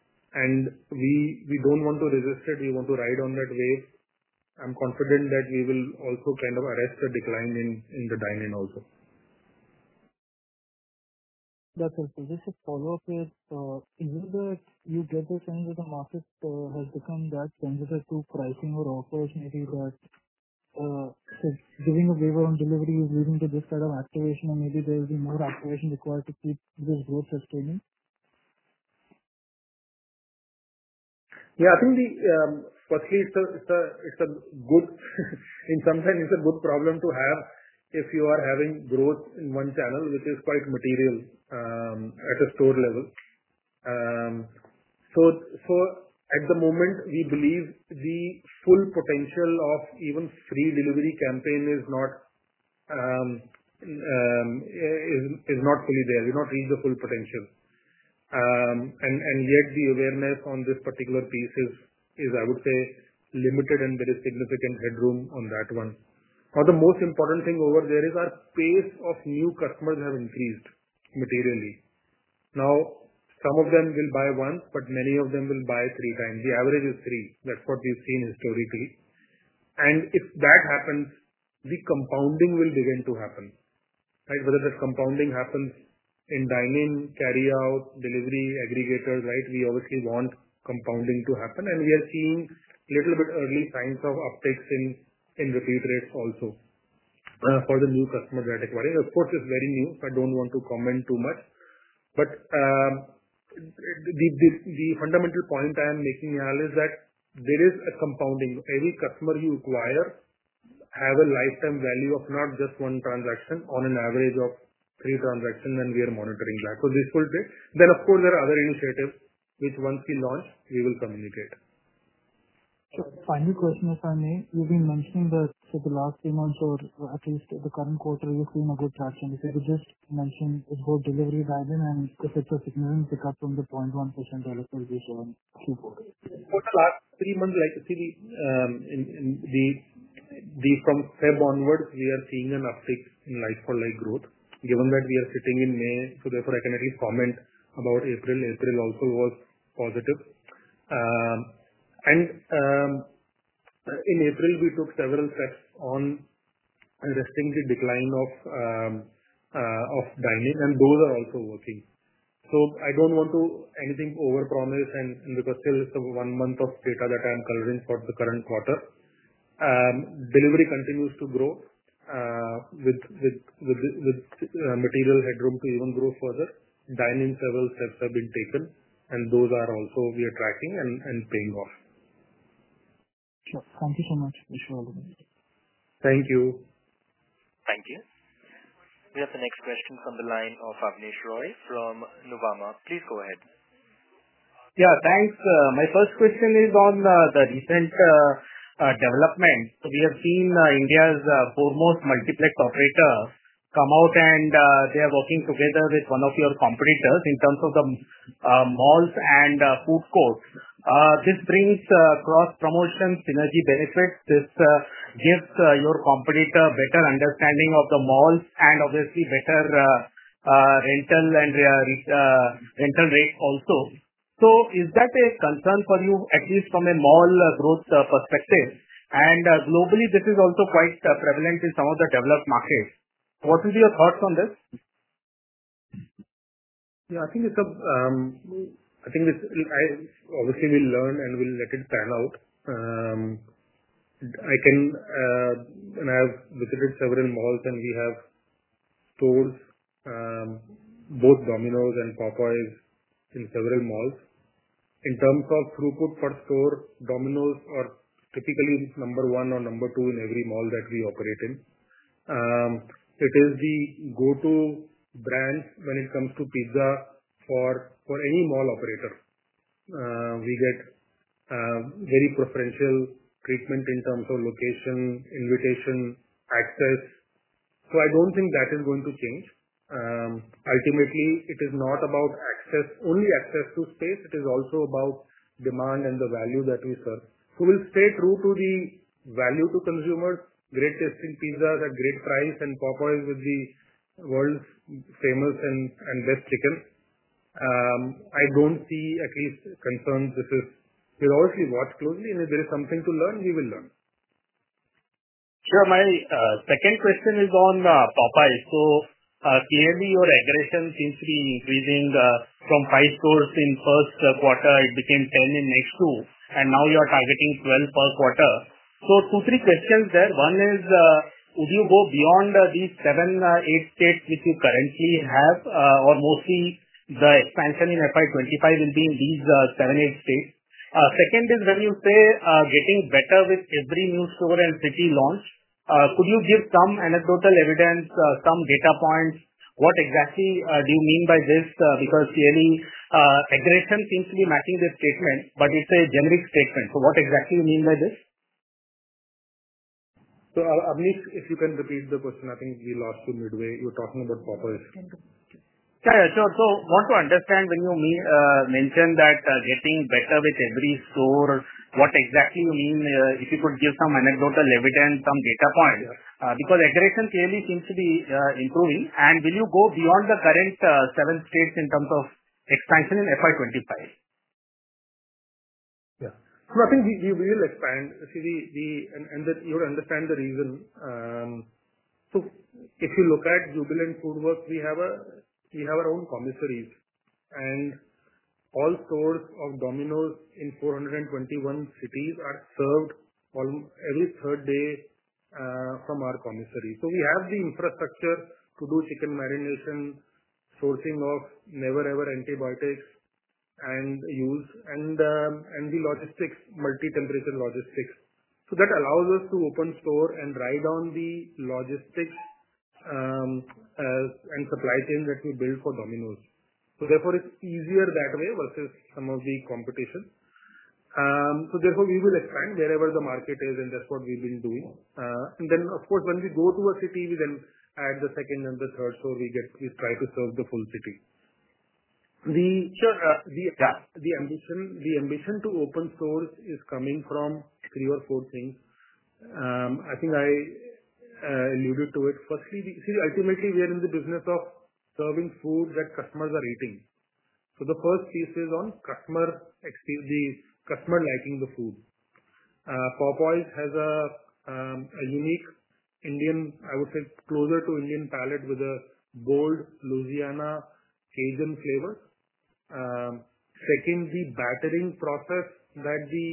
We don't want to resist it. We want to ride on that wave. I'm confident that we will also kind of arrest the decline in the dine-in also. That's helpful. Just to follow up with, is it that you get the sense that the market has become that sensitive to pricing or offers, maybe that giving a waiver on delivery is leading to this kind of activation, and maybe there will be more activation required to keep this growth sustaining? Yeah, I think firstly, it's a good, in some sense, it's a good problem to have if you are having growth in one channel, which is quite material at a store level. At the moment, we believe the full potential of even free delivery campaign is not fully there. We've not reached the full potential. Yet the awareness on this particular piece is, I would say, limited, and there is significant headroom on that one. Now, the most important thing over there is our pace of new customers have increased materially. Now, some of them will buy once, but many of them will buy three times. The average is three. That's what we've seen historically. If that happens, the compounding will begin to happen, right? Whether that compounding happens in dine-in, carry-out, delivery, aggregators, right? We obviously want compounding to happen, and we are seeing a little bit early signs of uptakes in repeat rates also for the new customers that are acquiring. Of course, it's very new, so I don't want to comment too much. The fundamental point I am making, Nihal, is that there is a compounding. Every customer you acquire has a lifetime value of not just one transaction, on an average of three transactions, and we are monitoring that. This will take. Of course, there are other initiatives which, once we launch, we will communicate. Final question, if I may. You've been mentioning that for the last three months, or at least the current quarter, you've seen a good traction. If you could just mention it's both delivery, dine-in, and if it's a significant pickup from the zero point one percent relative we saw in Q four. For the last three months, like you see, from February onwards, we are seeing an uptick in like-for-like growth. Given that we are sitting in May, so therefore I can at least comment about April. April also was positive. In April, we took several steps on arresting the decline of dine-in, and those are also working. I don't want to anything overpromise, and because still it's one month of data that I am coloring for the current quarter. Delivery continues to grow with material headroom to even grow further. Dine-in, several steps have been taken, and those are also we are tracking and paying off. Sure. Thank you so much. Wish you all the best. Thank you. Thank you. We have the next question from the line of Abneesh Roy from Nuvama. Please go ahead. Yeah, thanks. My first question is on the recent development. We have seen India's foremost multiplex operator come out, and they are working together with one of your competitors in terms of the malls and food courts. This brings cross-promotion synergy benefits. This gives your competitor better understanding of the malls and obviously better rental and rental rates also. Is that a concern for you, at least from a mall growth perspective? Globally, this is also quite prevalent in some of the developed markets. What will be your thoughts on this? Yeah, I think it's a, I think it's, I obviously will learn and will let it pan out. I can, and I have visited several malls, and we have stores, both Domino's and Popeyes in several malls. In terms of throughput per store, Domino's are typically number one or number two in every mall that we operate in. It is the go-to brand when it comes to pizza for any mall operator. We get very preferential treatment in terms of location, invitation, access. I don't think that is going to change. Ultimately, it is not about access, only access to space. It is also about demand and the value that we serve. We'll stay true to the value to consumers, great tasting pizzas at great price, and Popeyes with the world's famous and, and best chicken. Um, I don't see at least concerns. This is, we'll obviously watch closely, and if there is something to learn, we will learn. Sure. My uh, second question is on uh, Popeyes. So uh, clearly your aggression seems to be increasing uh, from five stores in first uh, quarter, it became ten in next two, and now you are targeting twelve per quarter. So two, three questions there. One is, uh, would you go beyond uh, these seven, uh, eight states which you currently have, uh, or mostly the expansion in F Y twenty-five will be in these uh, seven, eight states? Uh, second is when you say uh, getting better with every new store and city launch, uh, could you give some anecdotal evidence, uh, some data points? What exactly uh, do you mean by this? Uh, because clearly uh, aggression seems to be matching this statement, but it's a generic statement. So what exactly do you mean by this? So uh, Abneesh, if you can repeat the question, I think we lost you midway. You were talking about Popeyes. Yeah, yeah, sure. So want to understand when you mean, uh, mention that uh, getting better with every store, what exactly you mean, uh, if you could give some anecdotal evidence, some data points, Yeah. uh, because aggression clearly seems to be uh, improving. And will you go beyond the current uh, seven states in terms of expansion in F Y twenty-five? Yeah. So I think we, we will expand. See, the, the, and, and that you would understand the reason. Um, so if you look at Jubilant FoodWorks, we have a, we have our own commissaries, and all stores of Domino's in four hundred twenty-one cities are served almost every third day uh, from our commissary. So we have the infrastructure to do chicken marination, sourcing of never ever antibiotics, and use and um, and the logistics, multi-temperature logistics. So that allows us to open store and ride on the logistics um, uh, and supply chain that we build for Domino's. So therefore, it's easier that way versus some of the competition. Um, so therefore, we will expand wherever the market is, and that's what we've been doing. Uh, and then, of course, when we go to a city, we then add the second and the third, so we get we try to serve the full city. The Sure. Uh, the yeah. the ambition the ambition to open stores is coming from three or four things. Um, I think I uh, alluded to it. Firstly, we, see, ultimately we are in the business of serving food that customers are eating. So the first piece is on customer experience, the customer liking the food. Uh, Popeyes has a um, a unique Indian, I would say, closer to Indian palate with a bold Louisiana Cajun flavor. Um, Second, the battering process that the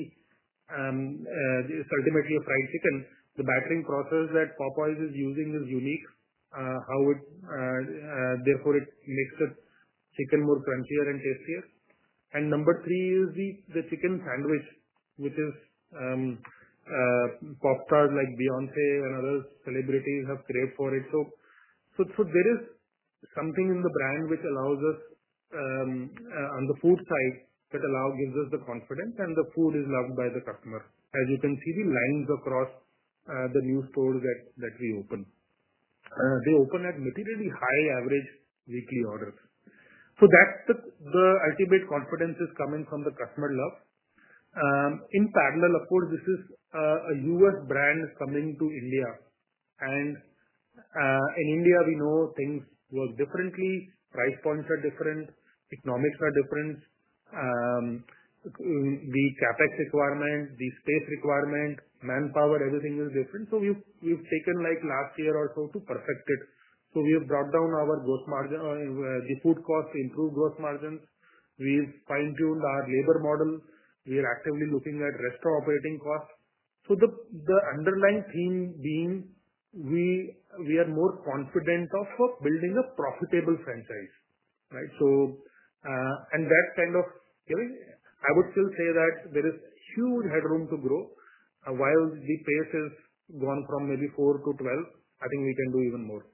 um, uh, it's ultimately a fried chicken. The battering process that Popeyes is using is unique. Uh, how it uh, uh, therefore it makes the chicken more crunchier and tastier. And number three is the the chicken sandwich, which is um, uh, pop stars like Beyonce and other celebrities have craved for it. So, so, so there is something in the brand which allows us um, uh, on the food side that allow gives us the confidence, and the food is loved by the customer. As you can see, the lines across uh, the new stores that that we open, uh, they open at materially high average weekly orders. So that's the the ultimate confidence is coming from the customer love. Um, in parallel, of course, this is uh, a U S brand coming to India, and uh, in India we know things work differently, price points are different, economics are different, um, the capex requirement, the space requirement, manpower, everything is different. So we've we've taken like last year or so to perfect it. So we have brought down our gross margin, uh, the food cost to improve gross margins. We've fine-tuned our labor model. We are actively looking at restaurant operating costs. So the the underlying theme being we we are more confident of uh, building a profitable franchise, right? So uh, and that kind of, you know, I would still say that there is huge headroom to grow. Uh, while the pace has gone from maybe four to twelve, I think we can do even more.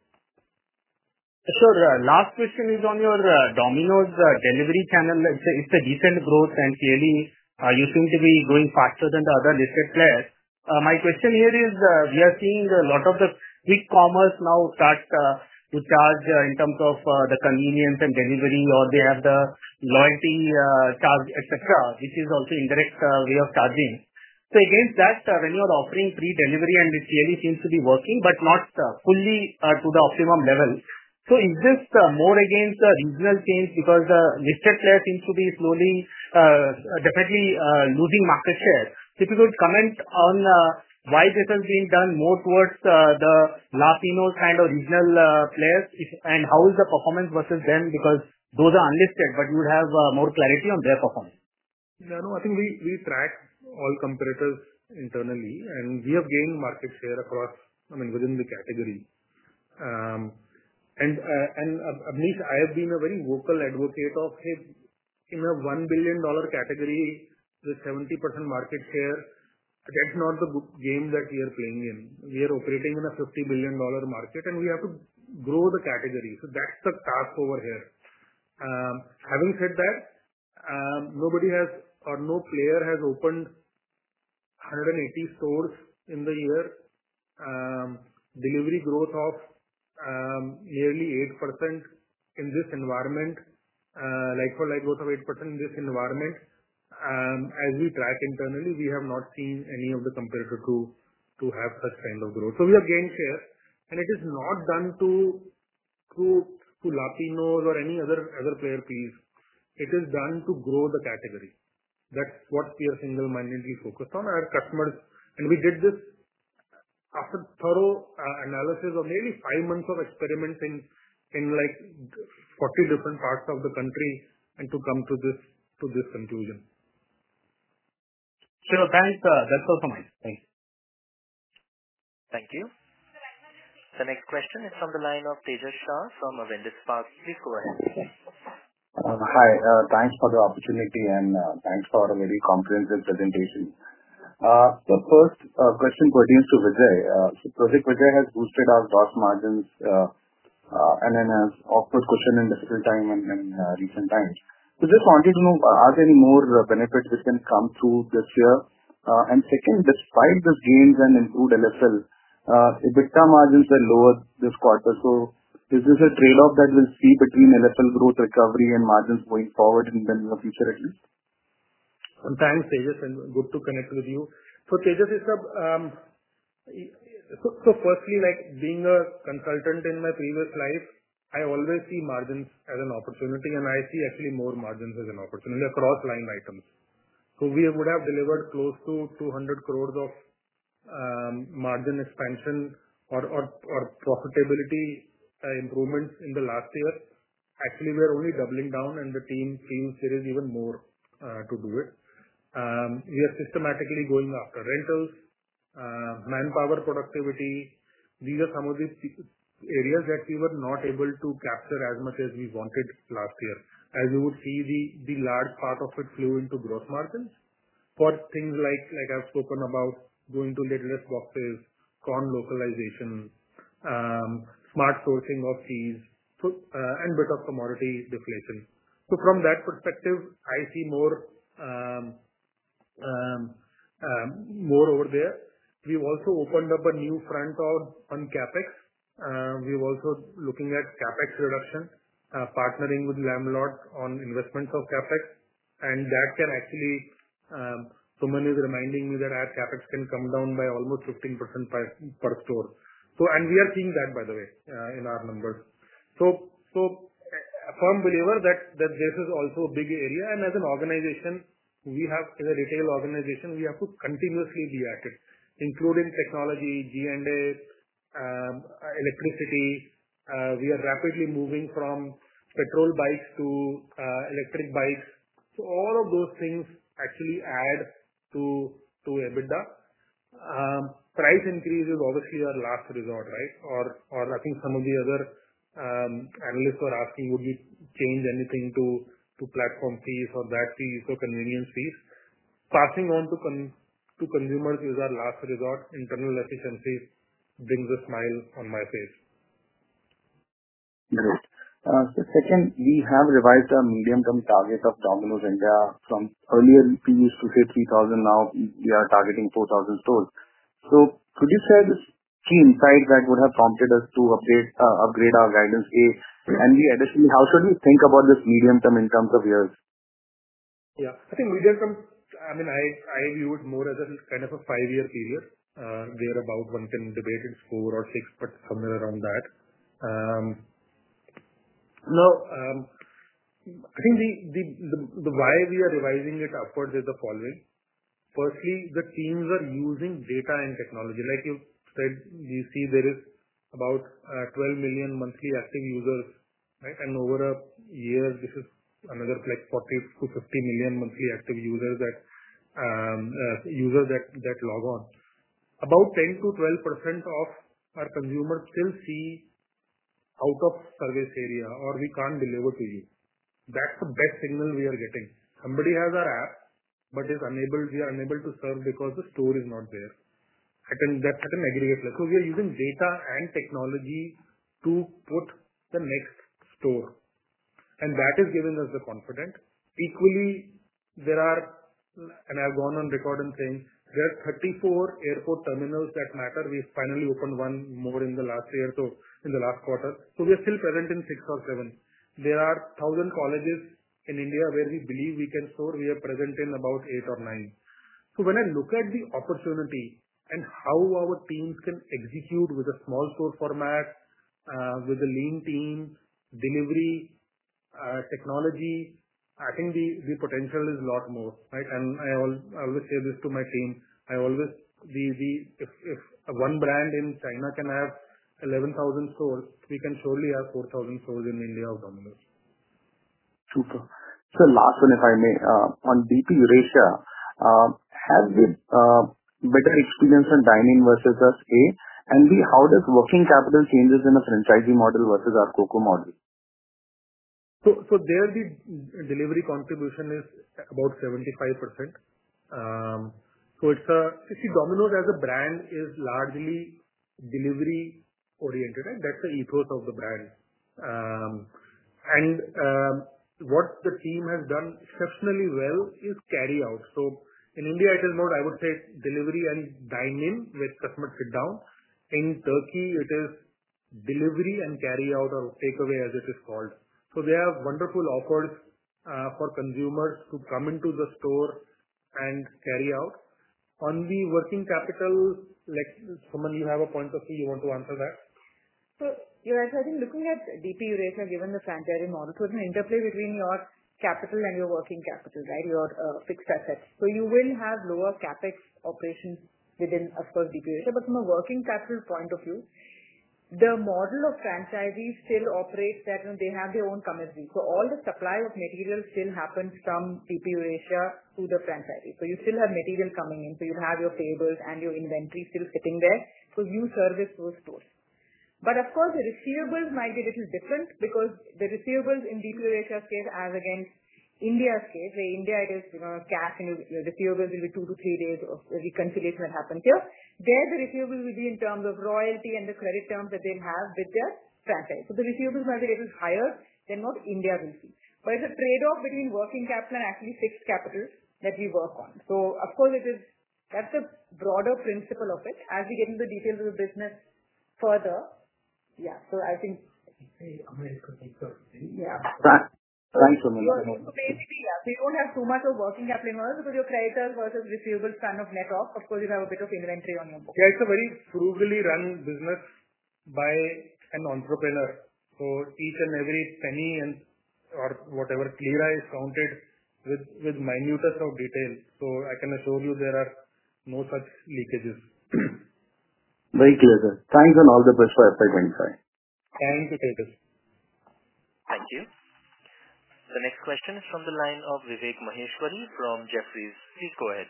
Sure. uh, Last question is on your uh, Domino's uh, delivery channel. It's a it's a decent growth, and clearly, uh, you seem to be growing faster than the other listed players. Uh, My question here is, uh, we are seeing a lot of the quick commerce now start uh, to charge uh, in terms of uh, the convenience and delivery, or they have the loyalty uh, charge, et cetera, which is also indirect uh, way of charging. Against that, when you are offering free delivery and it really seems to be working, but not fully to the optimum level, is this more against the regional change because the listed player seems to be slowly, definitely losing market share? If you could comment on why this has been done more towards the La Pino's kind of regional players, and how is the performance versus them, because those are unlisted, but you would have more clarity on their performance. Yeah, no, I think we, we track all competitors internally, and we have gained market share across, I mean, within the category. Um, and, uh, and uh, Abneesh, I have been a very vocal advocate of, hey, in a one billion dollar category with seventy percent market share, that's not the game that we are playing in. We are operating in a fifty billion dollar market, and we have to grow the category. So that's the task over here. Um, having said that, um, nobody has, or no player has opened one hundred eighty stores in the year. Um, delivery growth of um, nearly eight percent in this environment, uh, like-for-like growth of eight percent in this environment. Um, as we track internally, we have not seen any of the competitor to to have such kind of growth. So we have gained share, and it is not done to to to La Pino's or any other other player, please. It is done to grow the category. That's what we are single-mindedly focused on. Our customers, and we did this after thorough uh, analysis of nearly five months of experiments in in like forty different parts of the country, and to come to this to this conclusion. Sure, thanks. Uh, that's all from me. Thanks. Thank you. The next question is from the line of Tejas Shah from Avendus Spark. Please go ahead. Uh, hi, uh, thanks for the opportunity and uh, thanks for a very comprehensive presentation. Uh, the first uh, question pertains to Vijay. Uh, so Project Vijay has boosted our gross margins uh, uh, and then has offered cushion in difficult time and in uh, recent times. So just wanted to know, uh, are there any more uh, benefits which can come through this year? Uh, and second, despite these gains and improved L F L, uh, EBITDA margins were lower this quarter. So is this a trade-off that we'll see between L F L growth recovery and margins going forward in the near future at least? Thanks, Tejas, and good to connect with you. So Tejas is a, um, so, so firstly, like being a consultant in my previous life, I always see margins as an opportunity, and I see actually more margins as an opportunity across line items. So we would have delivered close to two hundred crores of um, margin expansion or, or, or profitability uh, improvements in the last year. Actually, we are only doubling down, and the team feels there is even more uh, to do it. Um, we are systematically going after rentals, uh, manpower productivity. These are some of the areas that we were not able to capture as much as we wanted last year. As you would see, the, the large part of it flew into gross margins for things like, like I've spoken about, going to lidless boxes, corn localization, um, smart sourcing of cheese, so, uh, and bit of commodity deflation. So from that perspective, I see more, um, um, um, more over there. We've also opened up a new front on, on CapEx. Uh, we've also looking at CapEx reduction, uh, partnering with landlords on investments of CapEx, and that can actually, um, someone is reminding me that our CapEx can come down by almost fifteen percent per, per store. So, and we are seeing that, by the way, uh, in our numbers. So, so a firm believer that, that this is also a big area, and as an organization, we have, as a retail organization, we have to continuously be at it, including technology, G and A, um, electricity. Uh, we are rapidly moving from petrol bikes to uh, electric bikes. So all of those things actually add to to EBITDA. Um, price increase is obviously our last resort, right? Or or I think some of the other um, analysts were asking, would we change anything to to platform fees or that fees or convenience fees? Passing on to con- to consumers is our last resort. Internal efficiencies brings a smile on my face. Great. Uh, so second, we have revised our medium-term target of Domino's India from earlier we used to say three thousand, now we are targeting four thousand stores. So could you share this key insight that would have prompted us to update, uh, upgrade our guidance A? And B, additionally, how should we think about this medium term in terms of years? Yeah, I think medium term, I mean, I, I view it more as a kind of a five-year period. Uh, thereabout, one can debate it's four or six, but somewhere around that. Um, now, um, I think the, the, the, the why we are revising it upwards is the following. Firstly, the teams are using data and technology. Like you said, you see there is about uh, twelve million monthly active users, right? And over a year, this is another like forty to fifty million monthly active users that um, uh, users that that log on. About ten to twelve percent of our consumers still see out of service area or we can't deliver to you. That's the best signal we are getting. Somebody has our app, but is unable, we are unable to serve because the store is not there. At an, that's at an aggregate level. So we are using data and technology to put the next store. And that is giving us the confidence. Equally, there are, and I've gone on record and saying, there are thirty-four airport terminals that matter. We finally opened one more in the last year, so in the last quarter. So we are still present in six or seven. There are one thousand colleges in India where we believe we can store. We are present in about eight or nine. So when I look at the opportunity and how our teams can execute with a small store format, uh, with a lean team, delivery, uh, technology, I think the, the potential is a lot more, right? And I, al- I always say this to my team. I always, the, the, if, if one brand in China can have eleven thousand stores, we can surely have four thousand stores in India of Domino's. Super. So last one, if I may, uh, on D P Eurasia, uh, have we uh, better experience on dine-in versus us, A? And B, how does working capital changes in a franchisee model versus our COCO model? So, so there the delivery contribution is about seventy-five percent. Um, so it's a, you see, Domino's as a brand is largely delivery oriented, right? That's the ethos of the brand. Um, and um, what the team has done exceptionally well is carry out. So in India, it is more, I would say, delivery and dine in with customers sit down. In Turkey, it is delivery and carry out or takeaway as it is called. So they have wonderful offers uh, for consumers to come into the store and carry out. On the working capital, like someone you have a point of view, you want to answer that? So you're right. So I think looking at D P Eurasia, given the franchising model, so it's an interplay between your capital and your working capital, right? Your uh, fixed assets. So you will have lower capex operations within, of course, D P Eurasia, but from a working capital point of view, the model of franchisees still operates that you know, they have their own commissary. So all the supply of material still happens from D P Eurasia to the franchisee. So you still have material coming in. So you have your payables and your inventory still sitting there. So you service those stores. But of course, the receivables might be a little different because the receivables in D P Eurasia's case as against India's case, where India it is, you know, cash and your receivables will be two to three days of reconciliation that happens here. There the receivables will be in terms of royalty and the credit terms that they'll have with their franchise. So the receivables might be a little higher than what India will see. But it's a trade-off between working capital and actually fixed capital that we work on. So of course it is, that's the broader principle of it. As we get into the details of the business further, yeah, so I think, yeah. Thanks so much. So basically, yeah, so you don't have too much of working capital involved because your creditors versus receivables kind of net off. Of course, you have a bit of inventory on your book. Yeah, it's a very frugally run business by an entrepreneur. So each and every penny and or whatever lira is counted with with minutest of detail. So I can assure you there are no such leakages. Very clear, sir. Thanks and all the best for F Y twenty-five. Thank you, Tejas. Thank you. The next question is from the line of Vivek Maheshwari from Jefferies. Please go ahead.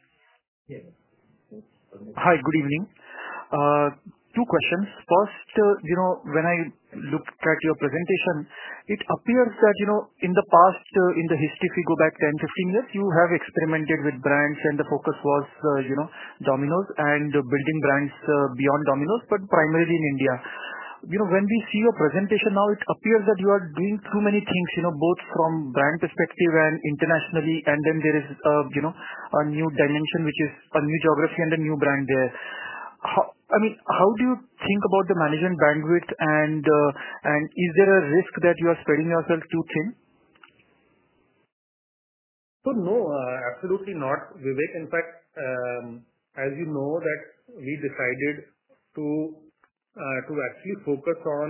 Hi, good evening. Uh, two questions. First, uh, you know, when I look at your presentation, it appears that, you know, in the past, uh, in the history, if we go back ten, fifteen years, you have experimented with brands and the focus was, uh, you know, Domino's and uh, building brands uh, beyond Domino's, but primarily in India. You know, when we see your presentation now, it appears that you are doing too many things, you know, both from brand perspective and internationally, and then there is, uh, you know, a new dimension, which is a new geography and a new brand there. How, I mean, how do you think about the management bandwidth, and uh, and is there a risk that you are spreading yourself too thin? No, absolutely not, Vivek. In fact, as you know, we decided to actually focus on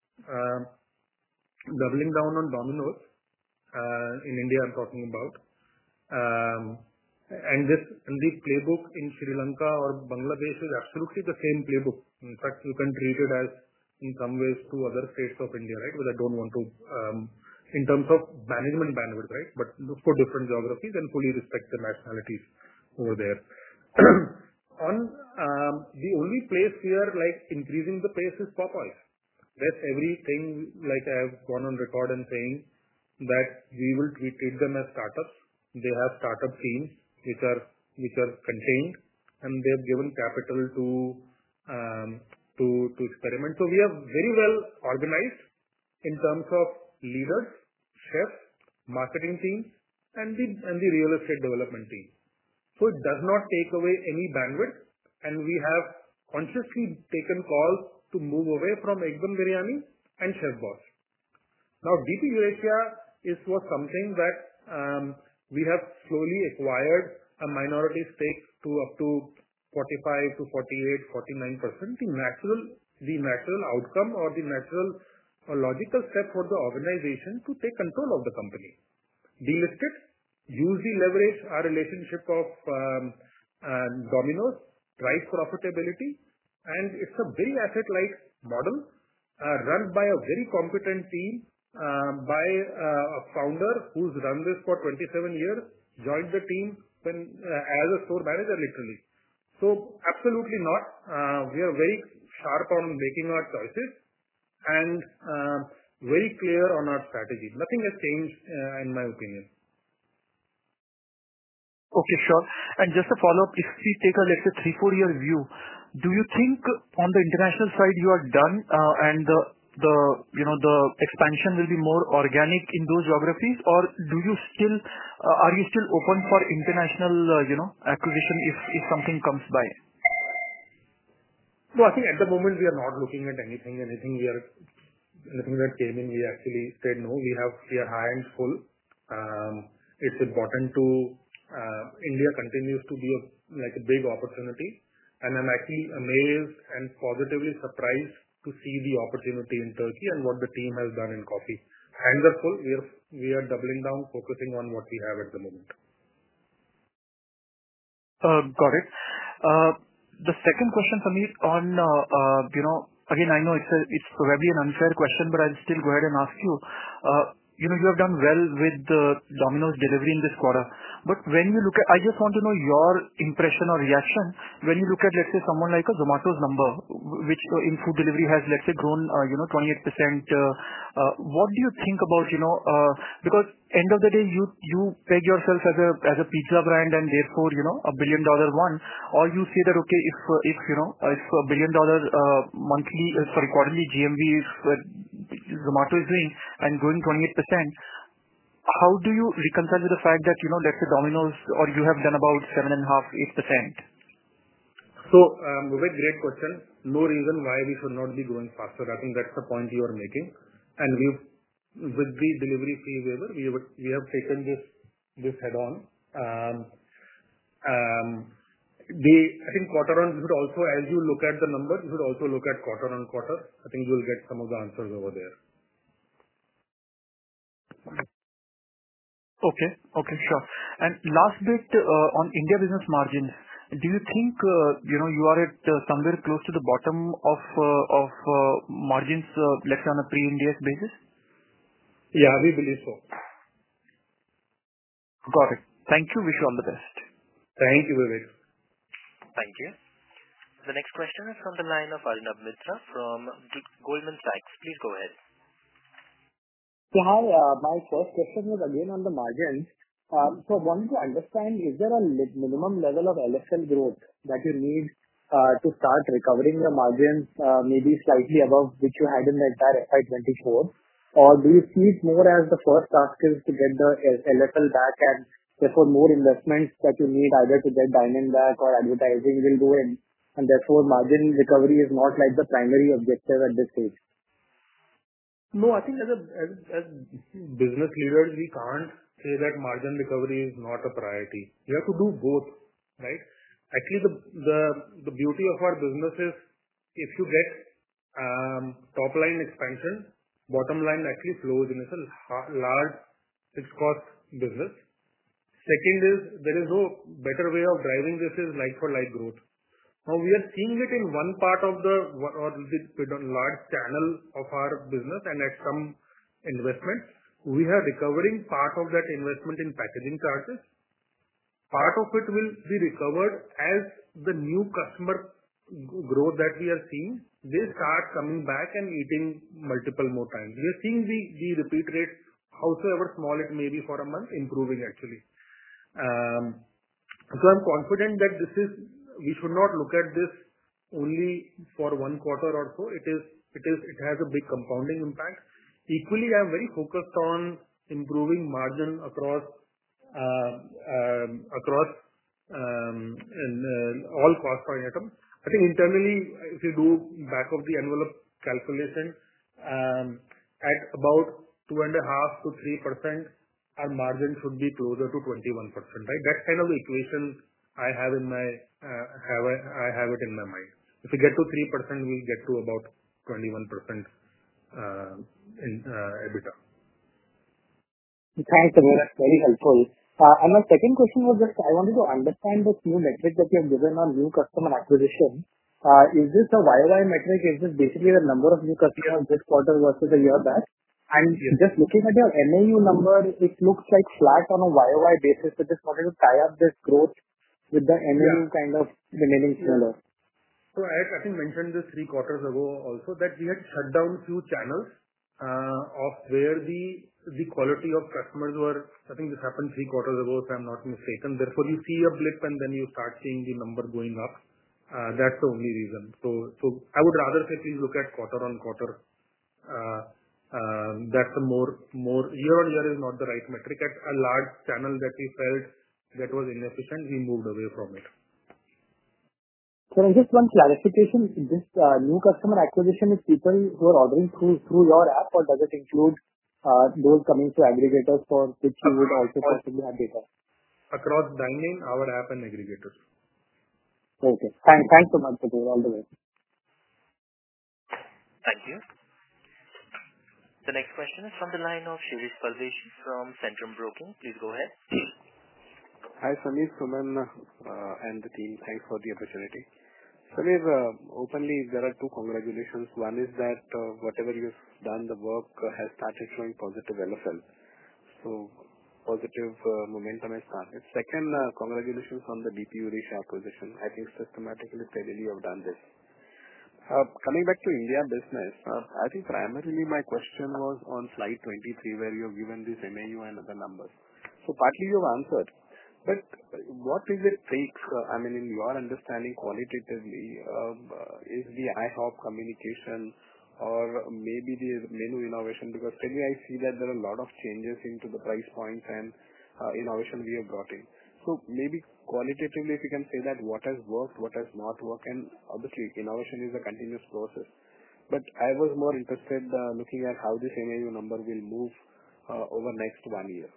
doubling down on Domino's in India, I'm talking about. The playbook in Sri Lanka or Bangladesh is absolutely the same playbook. In fact, you can treat it as, in some ways, two other states of India, right? But I don't want to, in terms of management bandwidth, right? But for different geographies and fully respect the nationalities over there. On the only place we are increasing the pace is Popeyes. That's everything. Like I have gone on record and saying that we will treat them as startups. They have startup teams which are which are contained, and they have given capital to um, to to experiment. So we are very well organized in terms of leaders, chefs, marketing teams, and the and the real estate development team. So it does not take away any bandwidth, and we have consciously taken calls to move away from Ekdum Biryani and Chef Boss. Now, D P Eurasia is was something that um, we have slowly acquired a minority stake to up to forty-five to forty-eight, forty-nine percent. The natural, the natural outcome or the natural or logical step for the organization to take control of the company. Delist it, use the leverage, our relationship of um, uh, Domino's, drive profitability, and it's a very asset-light model uh, run by a very competent team, uh, by uh, a founder who's run this for twenty-seven years, joined the team when uh, as a store manager literally. So absolutely not. Uh, we are very sharp on making our choices and uh, very clear on our strategy. Nothing has changed uh, in my opinion. Okay, sure. And just a follow-up, if we take a, let's say, three, four year view, do you think on the international side you are done uh, and the, the, you know, the expansion will be more organic in those geographies, or do you still, uh, are you still open for international, uh, you know, acquisition if, if something comes by? No, I think at the moment we are not looking at anything, anything we are, anything that came in, we actually said no, we have, we are high and full. Um, it's important to, Uh, India continues to be a, like a big opportunity, and I'm actually amazed and positively surprised to see the opportunity in Turkey and what the team has done in coffee. Hands are full. We are we are doubling down, focusing on what we have at the moment. Uh, got it. Uh, the second question for me on uh, uh, you know again I know it's a, it's probably an unfair question, but I'll still go ahead and ask you. Uh, You know, you have done well with the Domino's delivery in this quarter. But when you look at, I just want to know your impression or reaction when you look at, let's say, someone like a Zomato's number, which uh, in food delivery has, let's say, grown, uh, you know, twenty-eight percent. Uh, uh, what do you think about, you know, uh, because end of the day, you you peg yourself as a as a pizza brand and therefore, you know, a billion dollar one, or you say that okay, if uh, if you know, if a billion dollar uh, monthly, uh, sorry, quarterly G M V if uh, Zomato is doing and growing twenty-eight percent, how do you reconcile with the fact that, you know, let's say Domino's or you have done about seven and a half, eight percent? So, um, Vivek, great question. No reason why we should not be growing faster. I think that's the point you are making. And we've, with the delivery fee waiver, we have, we have taken this, this head on. Um, um, the, I think quarter on, you should also, as you look at the numbers, you should also look at quarter on quarter. I think you will get some of the answers over there. Okay. Okay, sure. And last bit, uh, on India business margins, do you think, uh, you know, you are at uh, somewhere close to the bottom of uh, of uh, margins, uh, let's say on a pre-Ind AS basis? Yeah, we believe so. Got it. Thank you. Wish you all the best. Thank you, Vivek. Thank you. The next question is from the line of Arnab Mitra from Goldman Sachs. Please go ahead. So hi, uh, my first question was again on the margins. Um, so I wanted to understand, is there a li- minimum level of L F L growth that you need uh, to start recovering the margins, uh, maybe slightly above which you had in the entire F Y twenty-four? Or do you see it more as the first task is to get the L F L back and therefore more investments that you need either to get dine-in back or advertising will go in, and therefore margin recovery is not like the primary objective at this stage? No, I think as a as, as business leaders, we can't say that margin recovery is not a priority. You have to do both, right? Actually, the the, the beauty of our business is if you get um, top line expansion, bottom line actually flows in. It's a large fixed cost business. Second is there is no better way of driving this is like for like growth. Now we are seeing it in one part of the or the large channel of our business, and at some investment, we are recovering part of that investment in packaging charges. Part of it will be recovered as the new customer growth that we are seeing, they start coming back and eating multiple more times. We are seeing the, the repeat rate, howsoever small it may be for a month, improving actually. Um, so I'm confident that this is, we should not look at this only for one quarter or so. It is, it is, it has a big compounding impact. Equally, I'm very focused on improving margin across, uh, um, across um, in, uh, all cost line items. I think internally, if you do back of the envelope calculation, um, at about two and a half to three percent, our margin should be closer to twenty-one percent, right? That's kind of the equation I have in my, uh, have a, I have it in my mind. If we get to three percent, we'll get to about twenty-one percent uh, in uh, EBITDA. Thanks, Sameer. That's very helpful. Uh, and my second question was just, I wanted to understand this new metric that you have given on new customer acquisition. Uh, is this a Y O Y metric? Is this basically the number of new customers this quarter versus a year back? And yes. Just looking at your M A U number, it looks like flat on a Y O Y basis. So just wanted to tie up this growth with the M A U yeah. kind of remaining similar. So I, I think mentioned this three quarters ago also that we had shut down few channels uh, of where the the quality of customers were. I think this happened three quarters ago, if I'm not mistaken. Therefore, you see a blip and then you start seeing the number going up. Uh, that's the only reason. So, so I would rather say please look at quarter on quarter. Uh, um, that's a more more year on year is not the right metric. At a large channel that we felt that was inefficient, we moved away from it. So just one clarification, this uh, new customer acquisition is people who are ordering through through your app, or does it include uh, those coming to aggregators for which you would also possibly have data? Across Dine-in, our app and aggregators. Okay. Thanks, thanks so much, Sameer. All the way. Thank you. The next question is from the line of Shirish Pardeshi from Centrum Broking. Please go ahead. Hi, Sameer, Suman, uh, and the team. Thanks for the opportunity. Sameer, uh, openly, there are two congratulations. One is that uh, whatever you've done, the work uh, has started showing positive L F L. So, positive uh, momentum has started. Second, uh, congratulations on the D P Eurasia acquisition. I think systematically, steadily you have done this. Uh, coming back to India business, uh, I think primarily my question was on slide twenty-three, where you have given this M A U and other numbers. So, partly you have answered. But what is it takes, uh, I mean, in your understanding qualitatively, uh, is the IHOP communication or maybe the menu innovation? Because steadily I see that there are a lot of changes into the price points and uh, innovation we have brought in. So maybe qualitatively, if you can say that what has worked, what has not worked, and obviously innovation is a continuous process. But I was more interested uh, looking at how this M A U number will move uh, over next one year.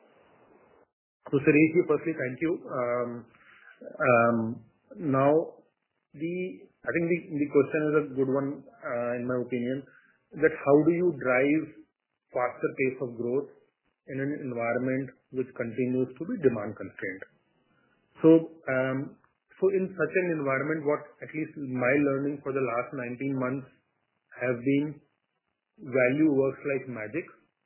So, Shirish, firstly, thank you. Um, um, now, the I think the, the question is a good one, uh, in my opinion, that how do you drive faster pace of growth in an environment which continues to be demand constrained? So, um, so in such an environment, what at least my learning for the last nineteen months have been, value works like magic,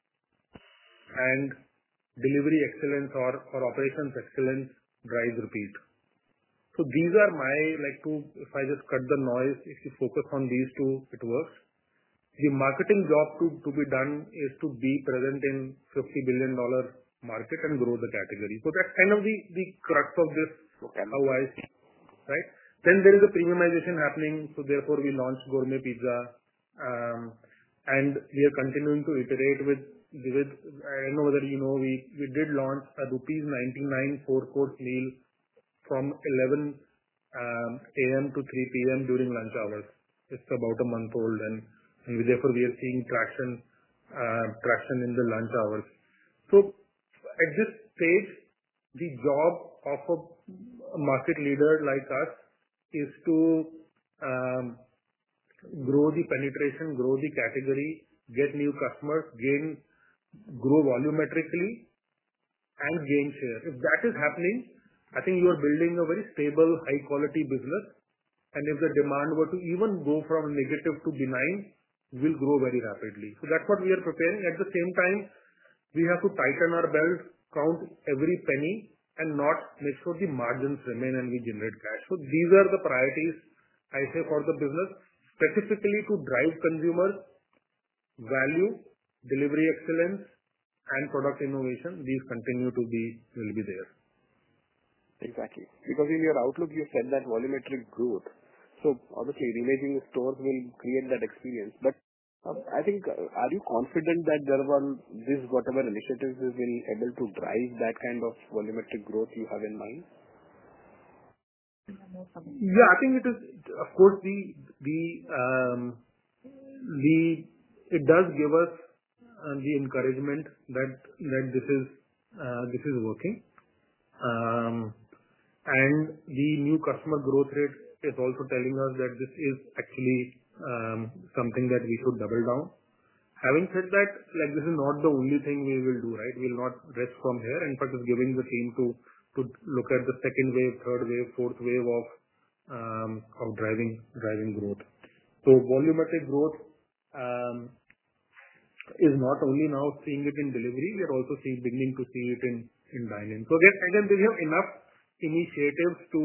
and delivery excellence or, or operations excellence drives repeat. So these are my, like to, if I just cut the noise, if you focus on these two, it works. The marketing job to, to be done is to be present in fifty billion dollars market and grow the category. So that's kind of the, the crux of this, okay. How I see, right? Then there is a premiumization happening. So therefore we launched gourmet pizza, um, and we are continuing to iterate with With, I don't know whether you know, we, we did launch a rupees ninety-nine four-course meal from eleven um, a m to three p m during lunch hours. It's about a month old, and, and therefore we are seeing traction, uh, traction in the lunch hours. So at this stage, the job of a market leader like us is to um, grow the penetration, grow the category, get new customers, gain, grow volumetrically, and gain share. If that is happening, I think you are building a very stable, high-quality business. And if the demand were to even go from negative to benign, will grow very rapidly. So that's what we are preparing. At the same time, we have to tighten our belt, count every penny, and not make sure the margins remain and we generate cash. So these are the priorities, I say, for the business, specifically to drive consumers, value, delivery excellence, and product innovation. These continue to be, will be there. Exactly. Because in your outlook, you said that volumetric growth. So obviously, reimaging the stores will create that experience. But uh, I think, uh, are you confident that there are this whatever initiatives will be able to drive that kind of volumetric growth you have in mind? Yeah, I think it is. Of course, the the um, the it does give us uh, the encouragement that that this is uh, this is working. Um, and the new customer growth rate is also telling us that this is actually um, something that we should double down. Having said that, like this is not the only thing we will do, right? We will not rest from here. In fact, it's giving the team to to look at the second wave, third wave, fourth wave of um, of driving driving growth. So volumetric growth um, is not only now seeing it in delivery, we are also seeing beginning to see it in in dine-in. So again, again, we have enough initiatives to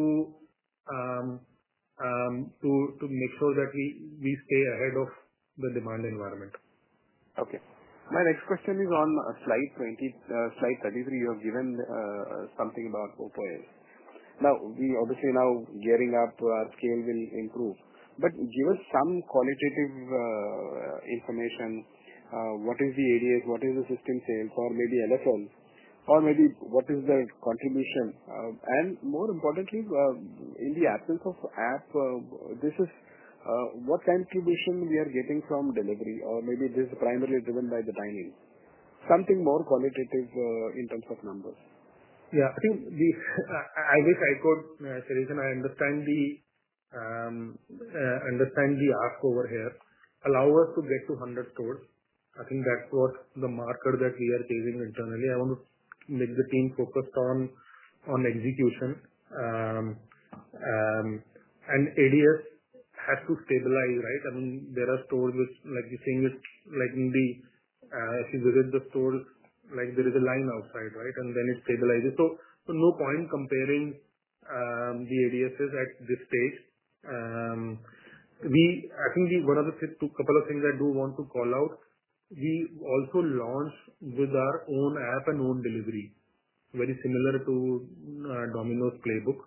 um, um, to to make sure that we we stay ahead of the demand environment. Okay. My next question is on uh, slide twenty, uh, slide thirty-three. You have given uh, something about Popeyes. Now we obviously now gearing up, our scale will improve. But give us some qualitative uh, information. Uh, what is the A D S? What is the system sales? Or maybe L F L? Or maybe what is the contribution? Uh, and more importantly, uh, in the absence of app, uh, this is uh, what contribution we are getting from delivery, or maybe this is primarily driven by the dining. Something more qualitative uh, in terms of numbers. Yeah, I think the I wish I could, uh, Shirish, and I understand the um, uh, understand the ask over here. Allow us to get to one hundred stores. I think that's what the marker that we are chasing internally. I want to make the team focused on on execution. Um, um, and A D S has to stabilize, right? I mean, there are stores which, like you're saying, it's like in the, uh, if you visit the stores, like there is a line outside, right? And then it stabilizes. So, so no point comparing um, the A D Ss at this stage. Um, we, I think the one of the th- two couple of things I do want to call out, we also launched with our own app and own delivery, very similar to uh, Domino's playbook.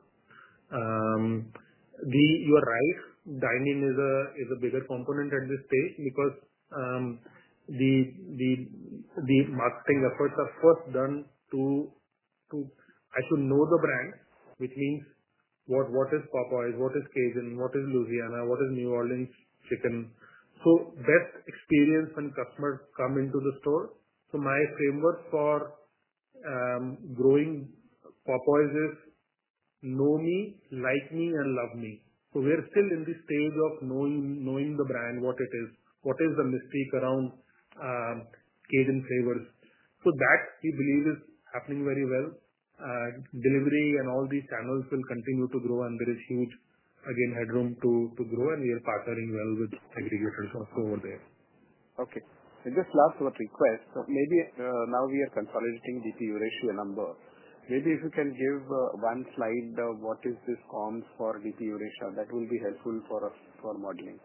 Um, the you are right, dine-in is a is a bigger component at this stage because um, the the the marketing efforts are first done to to I should know the brand, which means what what is Popeyes, what is Cajun, what is Louisiana, what is New Orleans chicken. So best experience when customers come into the store. So my framework for um, growing Popeyes is know me, like me, and love me. So we're still in the stage of knowing knowing the brand, what it is, what is the mystique around um, Cajun flavors. So that we believe is happening very well. Uh, delivery and all these channels will continue to grow, and there is huge, again, headroom to to grow, and we are partnering well with aggregators also over there. Okay. And just last one request. So maybe uh, now we are consolidating D P Eurasia number. Maybe if you can give uh, one slide, uh, what is this comms for D P Eurasia? That will be helpful for us for modeling.